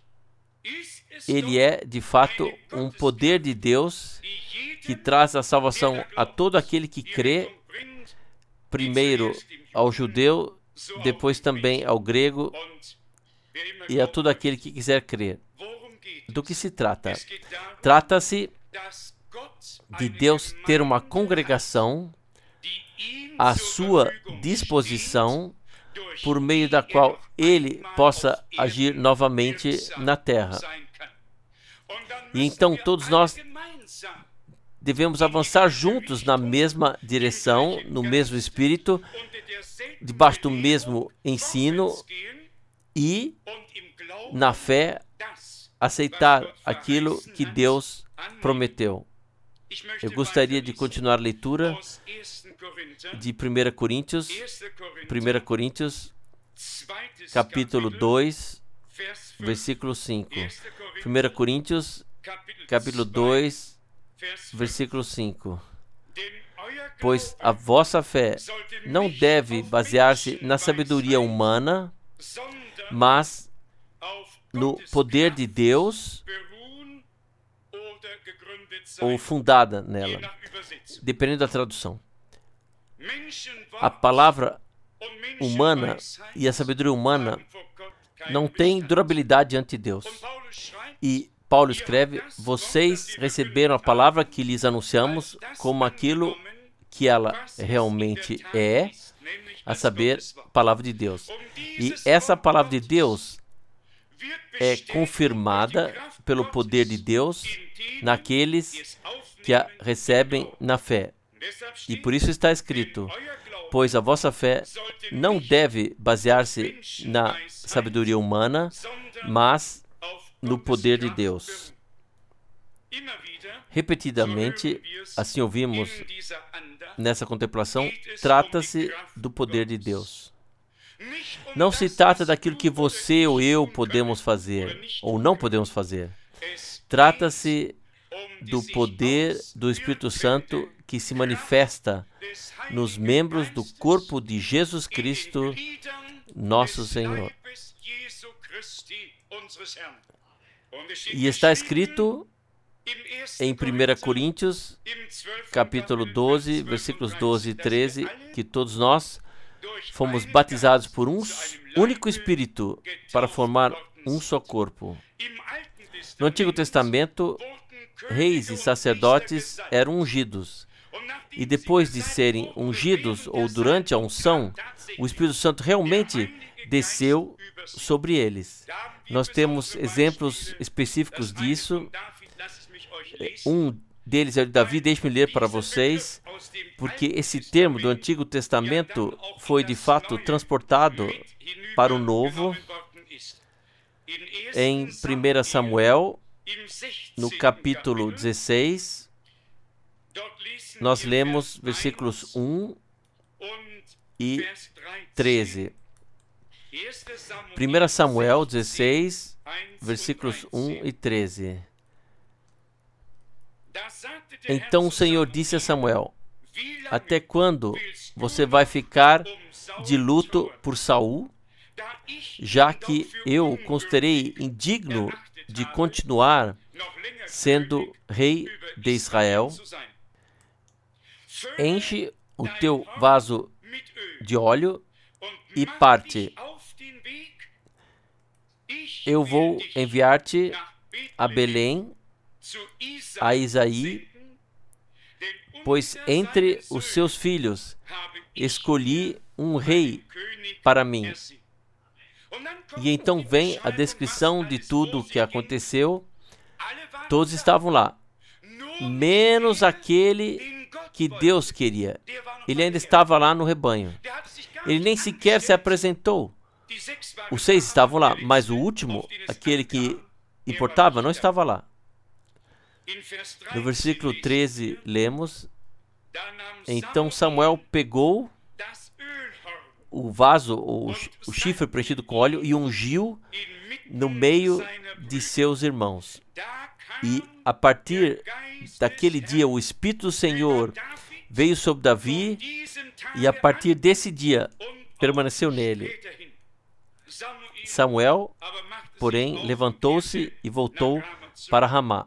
Ele é, de fato, um poder de Deus que traz a salvação a todo aquele que crê, primeiro ao judeu, depois também ao grego e a todo aquele que quiser crer. Do que se trata? Trata-se de Deus ter uma congregação à sua disposição, por meio da qual Ele possa agir novamente na terra. E então todos nós devemos avançar juntos na mesma direção, no mesmo espírito, debaixo do mesmo ensino e, na fé, aceitar aquilo que Deus prometeu. Eu gostaria de continuar a leitura de primeira Coríntios, primeira Coríntios, capítulo dois, versículo cinco. primeira Coríntios, capítulo dois, versículo cinco. Pois a vossa fé não deve basear-se na sabedoria humana, mas no poder de Deus, ou fundada nela, dependendo da tradução. A palavra humana e a sabedoria humana não têm durabilidade ante Deus. E Paulo escreve: vocês receberam a palavra que lhes anunciamos como aquilo que ela realmente é, a saber, a palavra de Deus. E essa palavra de Deus é confirmada pelo poder de Deus naqueles que a recebem na fé. E por isso está escrito: pois a vossa fé não deve basear-se na sabedoria humana, mas no poder de Deus. Repetidamente, assim ouvimos nessa contemplação, trata-se do poder de Deus. Não se trata daquilo que você ou eu podemos fazer ou não podemos fazer. Trata-se do poder do Espírito Santo que se manifesta nos membros do corpo de Jesus Cristo, nosso Senhor. E está escrito em primeira Coríntios, capítulo doze, versículos doze e treze, que todos nós fomos batizados por um único Espírito para formar um só corpo. No Antigo Testamento, reis e sacerdotes eram ungidos. E depois de serem ungidos, ou durante a unção, o Espírito Santo realmente desceu sobre eles. Nós temos exemplos específicos disso. Um deles é o de Davi. Deixe-me ler para vocês, porque esse termo do Antigo Testamento foi de fato transportado para o Novo. Em primeira Samuel, no capítulo dezesseis, nós lemos versículos um e treze. primeira Samuel dezesseis, versículos um e treze. Então o Senhor disse a Samuel: até quando você vai ficar de luto por Saul, já que eu o considerei indigno de continuar sendo rei de Israel? Enche o teu vaso de óleo e parte. Eu vou enviar-te a Belém, a Isaí, pois entre os seus filhos escolhi um rei para mim. E então vem a descrição de tudo o que aconteceu. Todos estavam lá, menos aquele que Deus queria. Ele ainda estava lá no rebanho. Ele nem sequer se apresentou. Os seis estavam lá, mas o último, aquele que importava, não estava lá. No versículo treze, lemos: então Samuel pegou o vaso, o, o chifre preenchido com óleo, e ungiu no meio de seus irmãos. E a partir daquele dia, o Espírito do Senhor veio sobre Davi, e a partir desse dia, permaneceu nele. Samuel, porém, levantou-se e voltou para Ramá.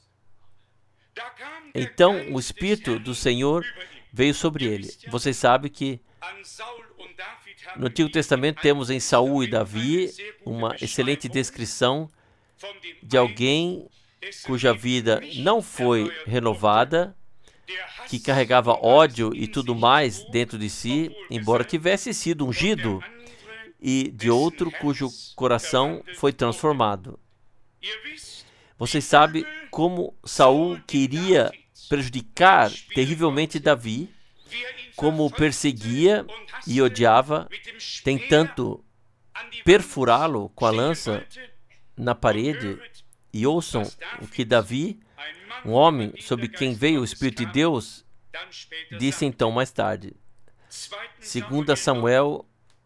Então o Espírito do Senhor veio sobre ele. Vocês sabem que no Antigo Testamento temos em Saul e Davi uma excelente descrição de alguém cuja vida não foi renovada, que carregava ódio e tudo mais dentro de si, embora tivesse sido ungido, e de outro cujo coração foi transformado. Vocês sabem como Saul queria prejudicar terrivelmente Davi, como o perseguia e odiava, tentando perfurá-lo com a lança na parede. E ouçam o que Davi, um homem sobre quem veio o Espírito de Deus, disse então mais tarde. Segunda Samuel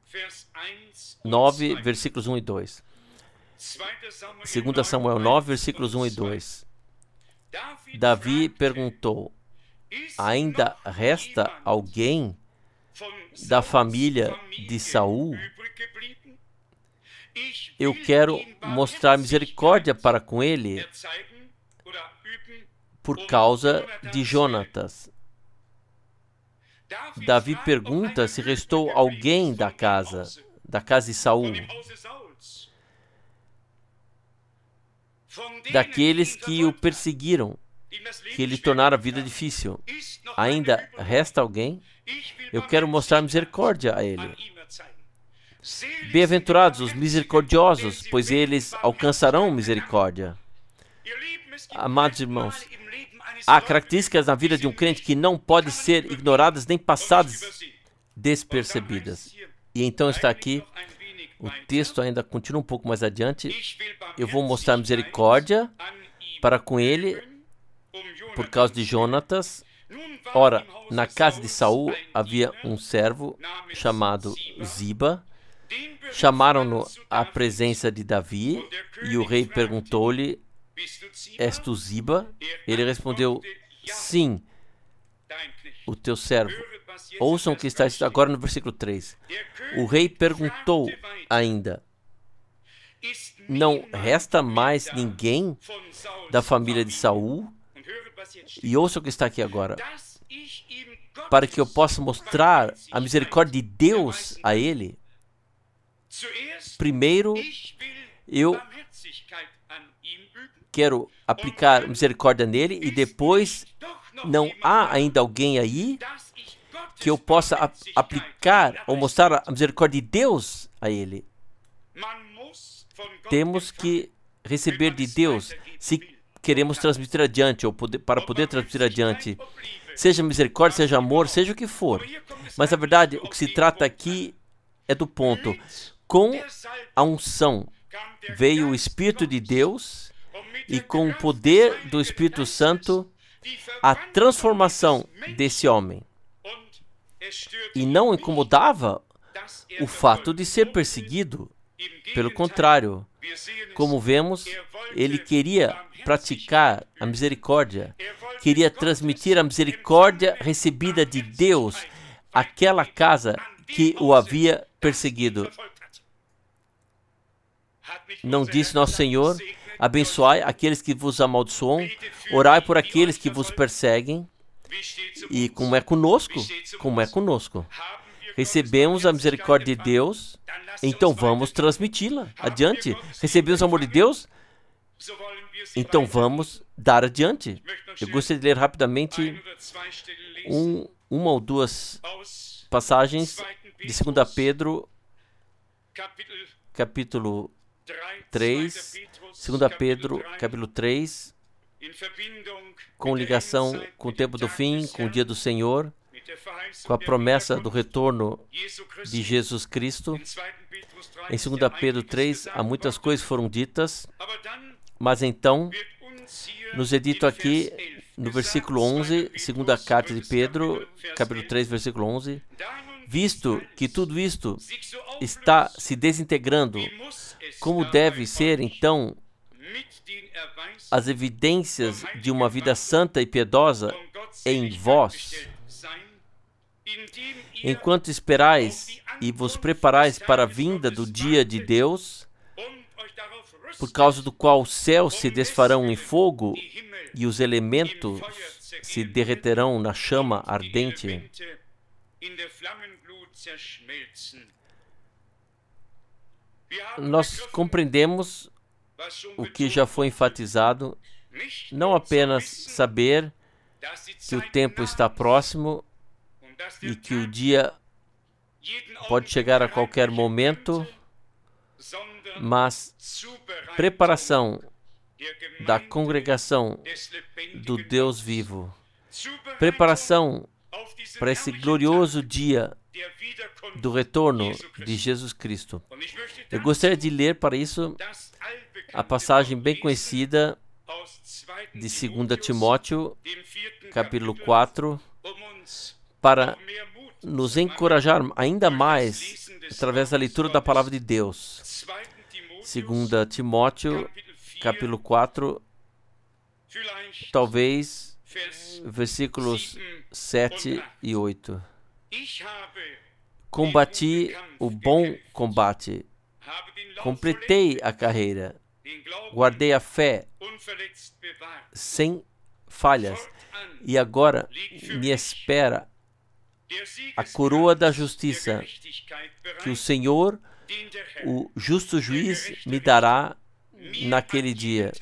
nove, versículos um e dois. Segunda Samuel nove, versículos um e dois. Davi perguntou: ainda resta alguém da família de Saul? Eu quero mostrar misericórdia para com ele por causa de Jonatas. Davi pergunta se restou alguém da casa, da casa de Saul, daqueles que o perseguiram, que lhe tornaram a vida difícil. Ainda resta alguém? Eu quero mostrar misericórdia a ele. Bem-aventurados os misericordiosos, pois eles alcançarão misericórdia. Amados irmãos, há características na vida de um crente que não podem ser ignoradas nem passadas despercebidas. E então está aqui, o texto ainda continua um pouco mais adiante. Eu vou mostrar misericórdia para com ele por causa de Jonatas. Ora, na casa de Saul havia um servo chamado Ziba. Chamaram-no à presença de Davi e o rei perguntou-lhe: és tu Ziba? Ele respondeu: sim, o teu servo. Ouçam o que está escrito agora no versículo três. O rei perguntou ainda: não resta mais ninguém da família de Saul? E ouçam o que está aqui agora. Para que eu possa mostrar a misericórdia de Deus a ele, primeiro eu quero aplicar misericórdia nele, e depois não há ainda alguém aí que eu possa a- aplicar ou mostrar a misericórdia de Deus a ele. Temos que receber de Deus se queremos transmitir adiante, ou poder, para poder transmitir adiante, seja misericórdia, seja amor, seja o que for. Mas na verdade, o que se trata aqui é do ponto: com a unção veio o Espírito de Deus, e com o poder do Espírito Santo, a transformação desse homem. E não incomodava o fato de ser perseguido. Pelo contrário, como vemos, ele queria praticar a misericórdia, queria transmitir a misericórdia recebida de Deus àquela casa que o havia perseguido. Não disse nosso Senhor: abençoai aqueles que vos amaldiçoam, orai por aqueles que vos perseguem. E como é conosco? Como é conosco? Recebemos a misericórdia de Deus, então vamos transmiti-la adiante. Recebemos o amor de Deus, então vamos dar adiante. Eu gostaria de ler rapidamente um, uma ou duas passagens de Segunda Pedro, capítulo três, Segunda Pedro, capítulo três, com ligação com o tempo do fim, com o dia do Senhor, com a promessa do retorno de Jesus Cristo. Em Segunda Pedro três, há muitas coisas que foram ditas, mas então nos é dito aqui no versículo onze, segunda carta de Pedro, capítulo três, versículo onze: visto que tudo isto está se desintegrando, como deve ser então as evidências de uma vida santa e piedosa em vós, enquanto esperais e vos preparais para a vinda do dia de Deus, por causa do qual os céus se desfarão em fogo e os elementos se derreterão na chama ardente. Nós compreendemos o que já foi enfatizado, não apenas saber que o tempo está próximo e que o dia pode chegar a qualquer momento, mas preparação da congregação do Deus vivo, preparação para esse glorioso dia do retorno de Jesus Cristo. Eu gostaria de ler para isso a passagem bem conhecida de Segunda Timóteo, capítulo quatro, para nos encorajar ainda mais através da leitura da palavra de Deus. Segunda Timóteo, capítulo quatro, talvez versículos sete e oito. Combati o bom combate, completei a carreira, guardei a fé sem falhas, e agora me espera a coroa da justiça, que o Senhor, o justo juiz, me dará naquele dia.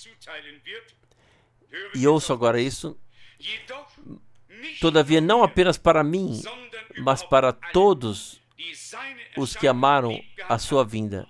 E ouço agora isso. Todavia, não apenas para mim, mas para todos os que amaram a sua vinda.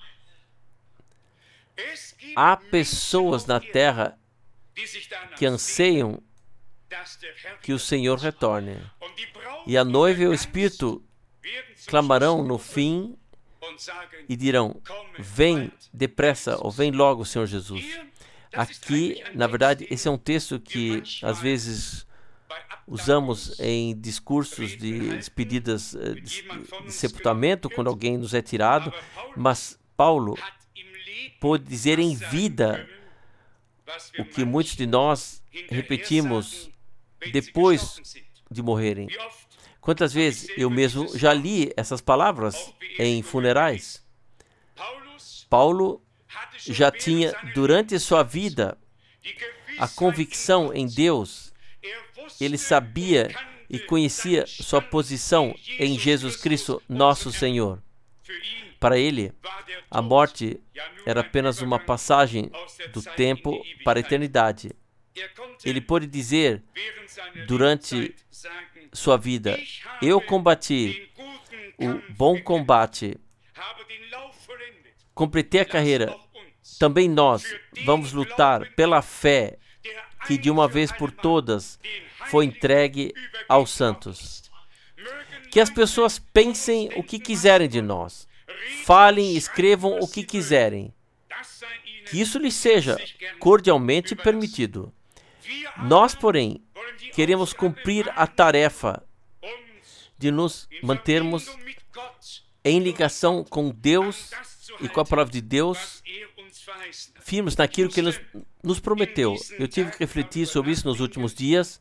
Há pessoas na terra que anseiam que o Senhor retorne. E a noiva e o Espírito clamarão no fim e dirão: vem depressa, ou vem logo, Senhor Jesus. Aqui, na verdade, esse é um texto que às vezes usamos em discursos de despedidas de, de sepultamento, quando alguém nos é tirado, mas Paulo pôde dizer em vida o que muitos de nós repetimos depois de morrerem. Quantas vezes eu mesmo já li essas palavras em funerais? Paulo já tinha, durante sua vida, a convicção em Deus. Ele sabia e conhecia sua posição em Jesus Cristo, nosso Senhor. Para ele, a morte era apenas uma passagem do tempo para a eternidade. Ele pôde dizer, durante sua vida: eu combati o bom combate, completei a carreira. Também nós vamos lutar pela fé que de uma vez por todas foi entregue aos santos. Que as pessoas pensem o que quiserem de nós, falem e escrevam o que quiserem, que isso lhes seja cordialmente permitido. Nós, porém, queremos cumprir a tarefa de nos mantermos em ligação com Deus e com a palavra de Deus, firmes naquilo que Ele nos, nos prometeu. Eu tive que refletir sobre isso nos últimos dias.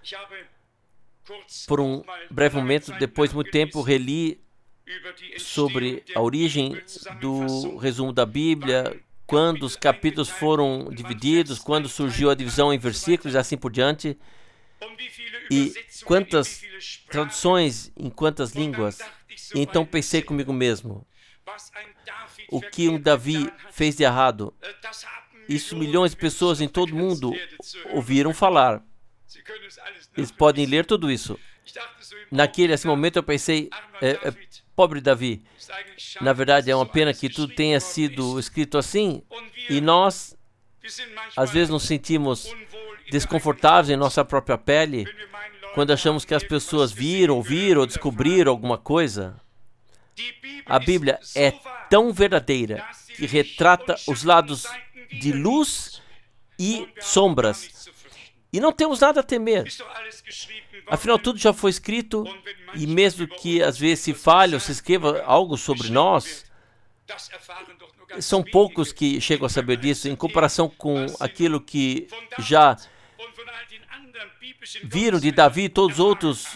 Por um breve momento, depois de muito tempo, reli sobre a origem do resumo da Bíblia, quando os capítulos foram divididos, quando surgiu a divisão em versículos e assim por diante, e quantas traduções em quantas línguas. E então pensei comigo mesmo: o que um Davi fez de errado, isso milhões de pessoas em todo o mundo ouviram falar. Eles podem ler tudo isso. Naquele assim, momento eu pensei, é, é, pobre Davi, na verdade é uma pena que tudo tenha sido escrito assim, e nós às vezes nos sentimos desconfortáveis em nossa própria pele quando achamos que as pessoas viram, ouviram ou descobriram alguma coisa. A Bíblia é tão verdadeira que retrata os lados de luz e sombras. E não temos nada a temer. Afinal, tudo já foi escrito, e mesmo que às vezes se falhe ou se escreva algo sobre nós, são poucos que chegam a saber disso, em comparação com aquilo que já viram de Davi e todos os outros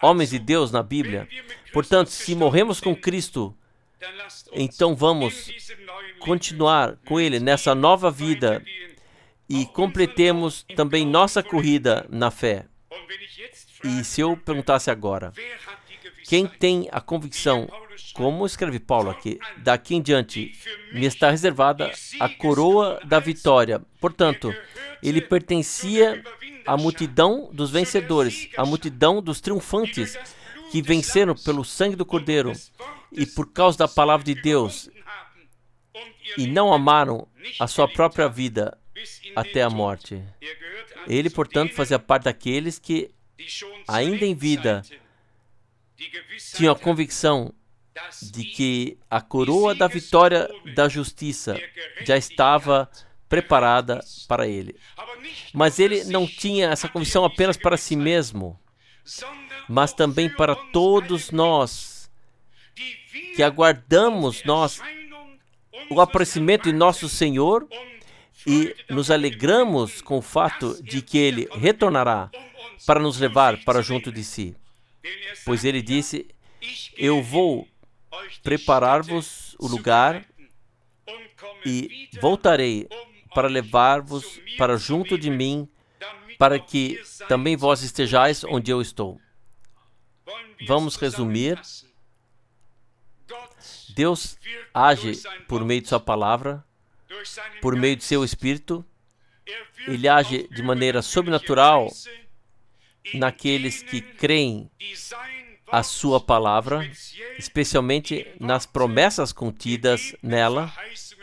homens de Deus na Bíblia. Portanto, se morremos com Cristo, então vamos continuar com Ele nessa nova vida e completemos também nossa corrida na fé. E se eu perguntasse agora, quem tem a convicção, como escreve Paulo aqui, daqui em diante me está reservada a coroa da vitória. Portanto, ele pertencia à multidão dos vencedores, à multidão dos triunfantes que venceram pelo sangue do Cordeiro e por causa da palavra de Deus e não amaram a sua própria vida até a morte. Ele, portanto, fazia parte daqueles que, ainda em vida, tinham a convicção de que a coroa da vitória da justiça já estava preparada para ele. Mas ele não tinha essa convicção apenas para si mesmo, mas também para todos nós que aguardamos nós o aparecimento de nosso Senhor e nos alegramos com o fato de que Ele retornará para nos levar para junto de si. Pois Ele disse, eu vou preparar-vos o lugar e voltarei para levar-vos para junto de mim, para que também vós estejais onde eu estou. Vamos resumir. Deus age por meio de sua palavra, por meio de seu Espírito. Ele age de maneira sobrenatural naqueles que creem a sua palavra, especialmente nas promessas contidas nela.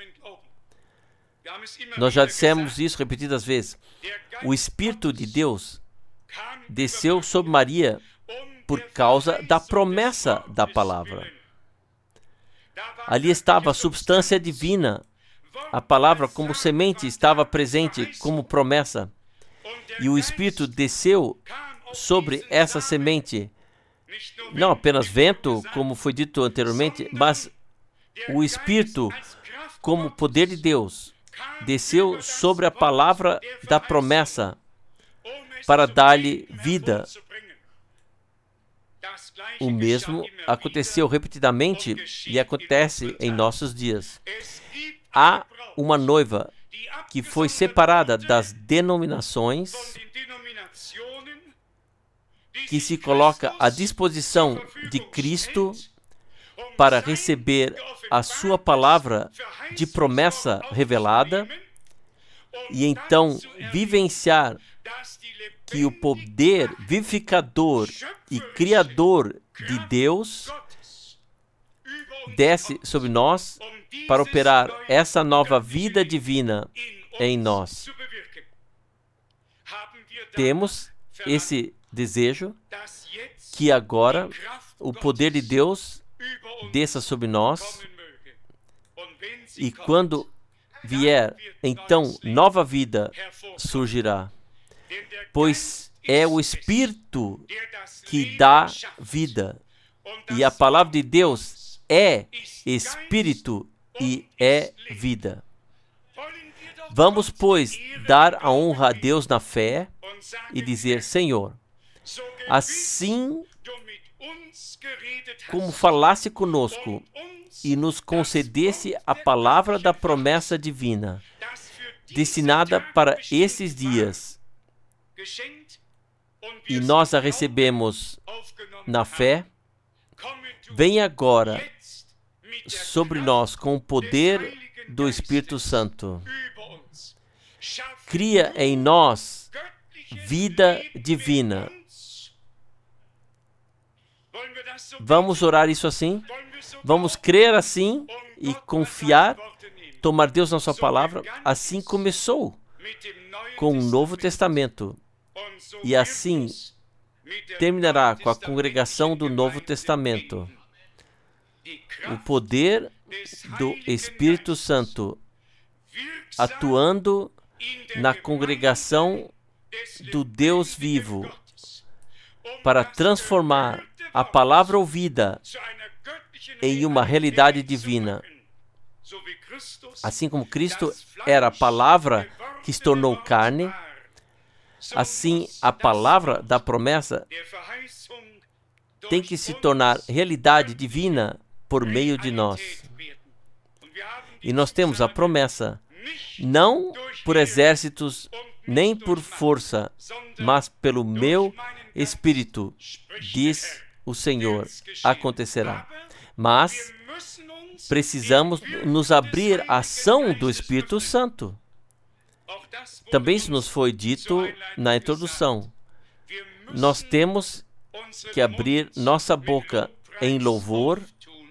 Nós já dissemos isso repetidas vezes. O Espírito de Deus desceu sobre Maria por causa da promessa da palavra. Ali estava a substância divina. A palavra como semente estava presente como promessa. E o Espírito desceu sobre essa semente. Não apenas vento, como foi dito anteriormente, mas o Espírito, como poder de Deus, desceu sobre a palavra da promessa para dar-lhe vida. O mesmo aconteceu repetidamente e acontece em nossos dias. Há uma noiva que foi separada das denominações, que se coloca à disposição de Cristo para receber a sua palavra de promessa revelada e então vivenciar que o poder vivificador e criador de Deus desce sobre nós para operar essa nova vida divina em nós. Temos esse desejo que agora o poder de Deus desça sobre nós e quando vier, então nova vida surgirá, pois é o Espírito que dá vida e a palavra de Deus é Espírito e é vida. Vamos, pois, dar a honra a Deus na fé e dizer, Senhor, assim como falasse conosco e nos concedesse a palavra da promessa divina, destinada para esses dias, e nós a recebemos na fé, vem agora sobre nós com o poder do Espírito Santo. Cria em nós vida divina. Vamos orar isso assim? Vamos crer assim e confiar, tomar Deus na sua palavra? Assim começou com o Novo Testamento e assim terminará com a congregação do Novo Testamento. O poder do Espírito Santo atuando na congregação do Deus vivo para transformar a palavra ouvida em uma realidade divina. Assim como Cristo era a palavra que se tornou carne, assim a palavra da promessa tem que se tornar realidade divina por meio de nós. E nós temos a promessa, não por exércitos, nem por força, mas pelo meu Espírito, diz o Senhor, acontecerá. Mas precisamos nos abrir à ação do Espírito Santo. Também isso nos foi dito na introdução. Nós temos que abrir nossa boca em louvor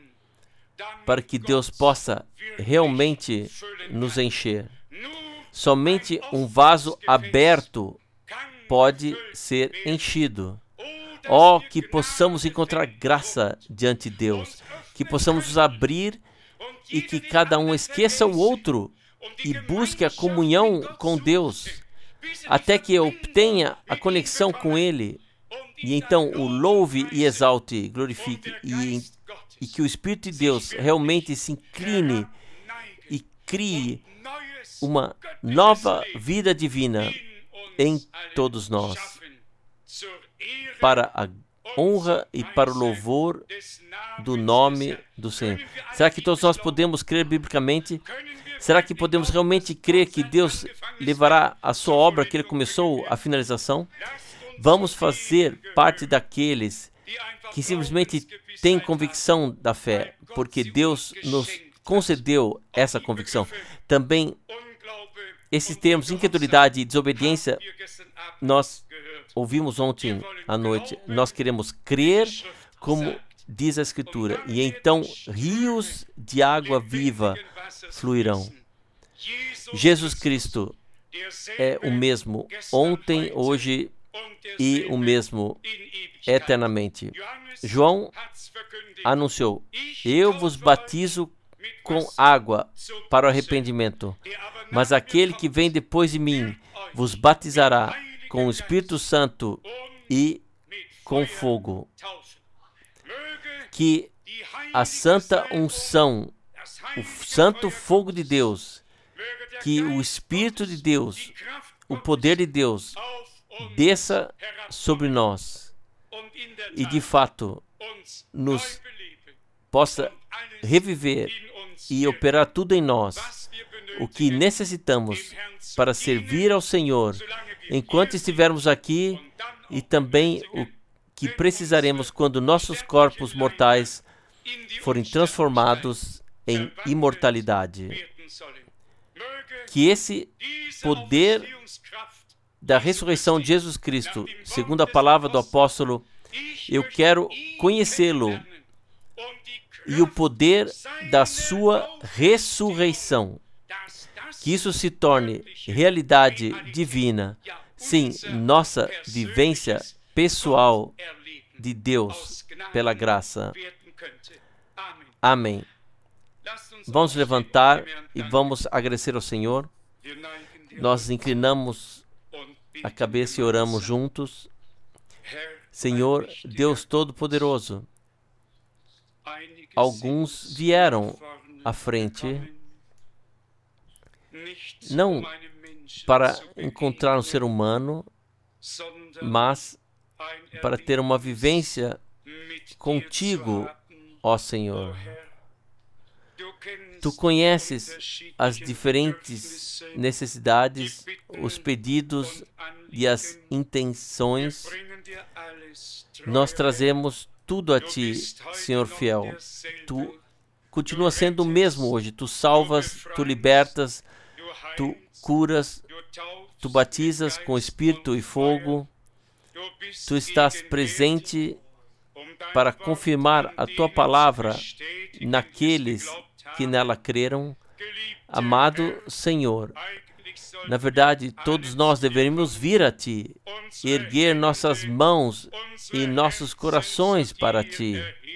para que Deus possa realmente nos encher. Somente um vaso aberto pode ser enchido. Oh, que possamos encontrar graça diante de Deus, que possamos nos abrir e que cada um esqueça o outro e busque a comunhão com Deus, até que eu obtenha a conexão com Ele, e então o louve e exalte, glorifique, e, e que o Espírito de Deus realmente se incline e crie uma nova vida divina em todos nós, para a honra e para o louvor do nome do Senhor. Será que todos nós podemos crer biblicamente? Será que podemos realmente crer que Deus levará a sua obra que Ele começou à finalização? Vamos fazer parte daqueles que simplesmente têm convicção da fé, porque Deus nos concedeu essa convicção. Também esses termos, incredulidade e desobediência, nós ouvimos ontem à noite. Nós queremos crer como diz a Escritura, e então rios de água viva fluirão. Jesus Cristo é o mesmo ontem, hoje e o mesmo eternamente. João anunciou: eu vos batizo com água para o arrependimento, mas aquele que vem depois de mim vos batizará com o Espírito Santo e com fogo. Que a santa unção, o santo fogo de Deus, que o Espírito de Deus, o poder de Deus, desça sobre nós e de fato nos possa reviver e operar tudo em nós, o que necessitamos para servir ao Senhor enquanto estivermos aqui, e também o que precisaremos quando nossos corpos mortais forem transformados em imortalidade. Que esse poder da ressurreição de Jesus Cristo, segundo a palavra do apóstolo, eu quero conhecê-lo, e o poder da sua ressurreição, que isso se torne realidade divina, sim, nossa vivência pessoal de Deus pela graça. Amém. Vamos levantar e vamos agradecer ao Senhor. Nós inclinamos a cabeça e oramos juntos. Senhor, Deus Todo-Poderoso, alguns vieram à frente, não para encontrar um ser humano, mas para ter uma vivência contigo, ó Senhor. Tu conheces as diferentes necessidades, os pedidos e as intenções. Nós trazemos tudo a Ti, Senhor fiel. Tu continua sendo o mesmo hoje. Tu salvas, Tu libertas, Tu curas, Tu batizas com Espírito e fogo. Tu estás presente para confirmar a Tua palavra naqueles que nela creram. Amado Senhor, na verdade, todos nós deveríamos vir a Ti, erguer nossas mãos e nossos corações para Ti.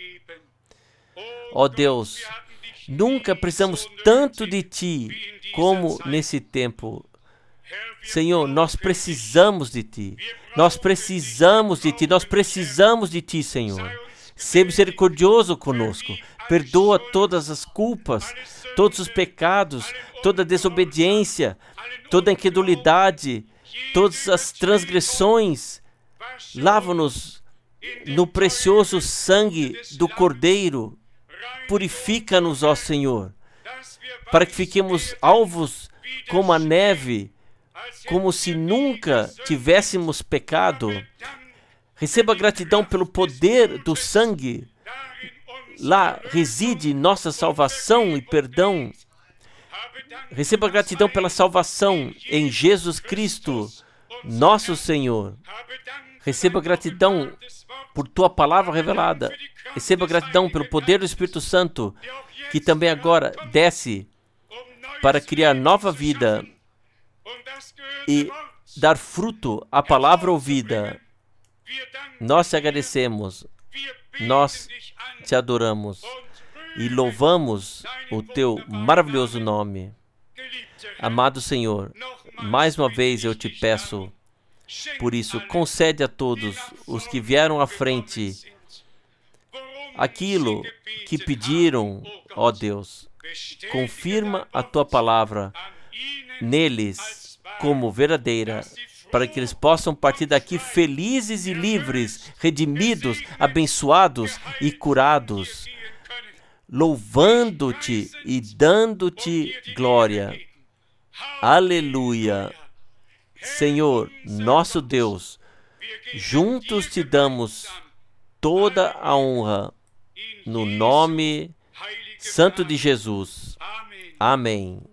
Ó Deus, nunca precisamos tanto de Ti como nesse tempo. Senhor, nós precisamos de Ti. Nós precisamos de Ti. Nós precisamos de Ti, Senhor. Seja misericordioso conosco. Perdoa todas as culpas, todos os pecados, toda a desobediência, toda a incredulidade, todas as transgressões. Lava-nos no precioso sangue do Cordeiro. Purifica-nos, ó Senhor, para que fiquemos alvos como a neve, como se nunca tivéssemos pecado. Receba gratidão pelo poder do sangue. Lá reside nossa salvação e perdão. Receba gratidão pela salvação em Jesus Cristo, nosso Senhor. Receba gratidão por tua palavra revelada. Receba gratidão pelo poder do Espírito Santo, que também agora desce para criar nova vida e dar fruto à palavra ouvida. Nós te agradecemos, nós te adoramos e louvamos o teu maravilhoso nome. Amado Senhor, mais uma vez eu te peço, por isso, concede a todos os que vieram à frente aquilo que pediram, ó Deus. Confirma a tua palavra neles como verdadeira, para que eles possam partir daqui felizes e livres, redimidos, abençoados e curados, louvando-te e dando-te glória. Aleluia. Senhor, nosso Deus, juntos te damos toda a honra no nome santo de Jesus. Amém.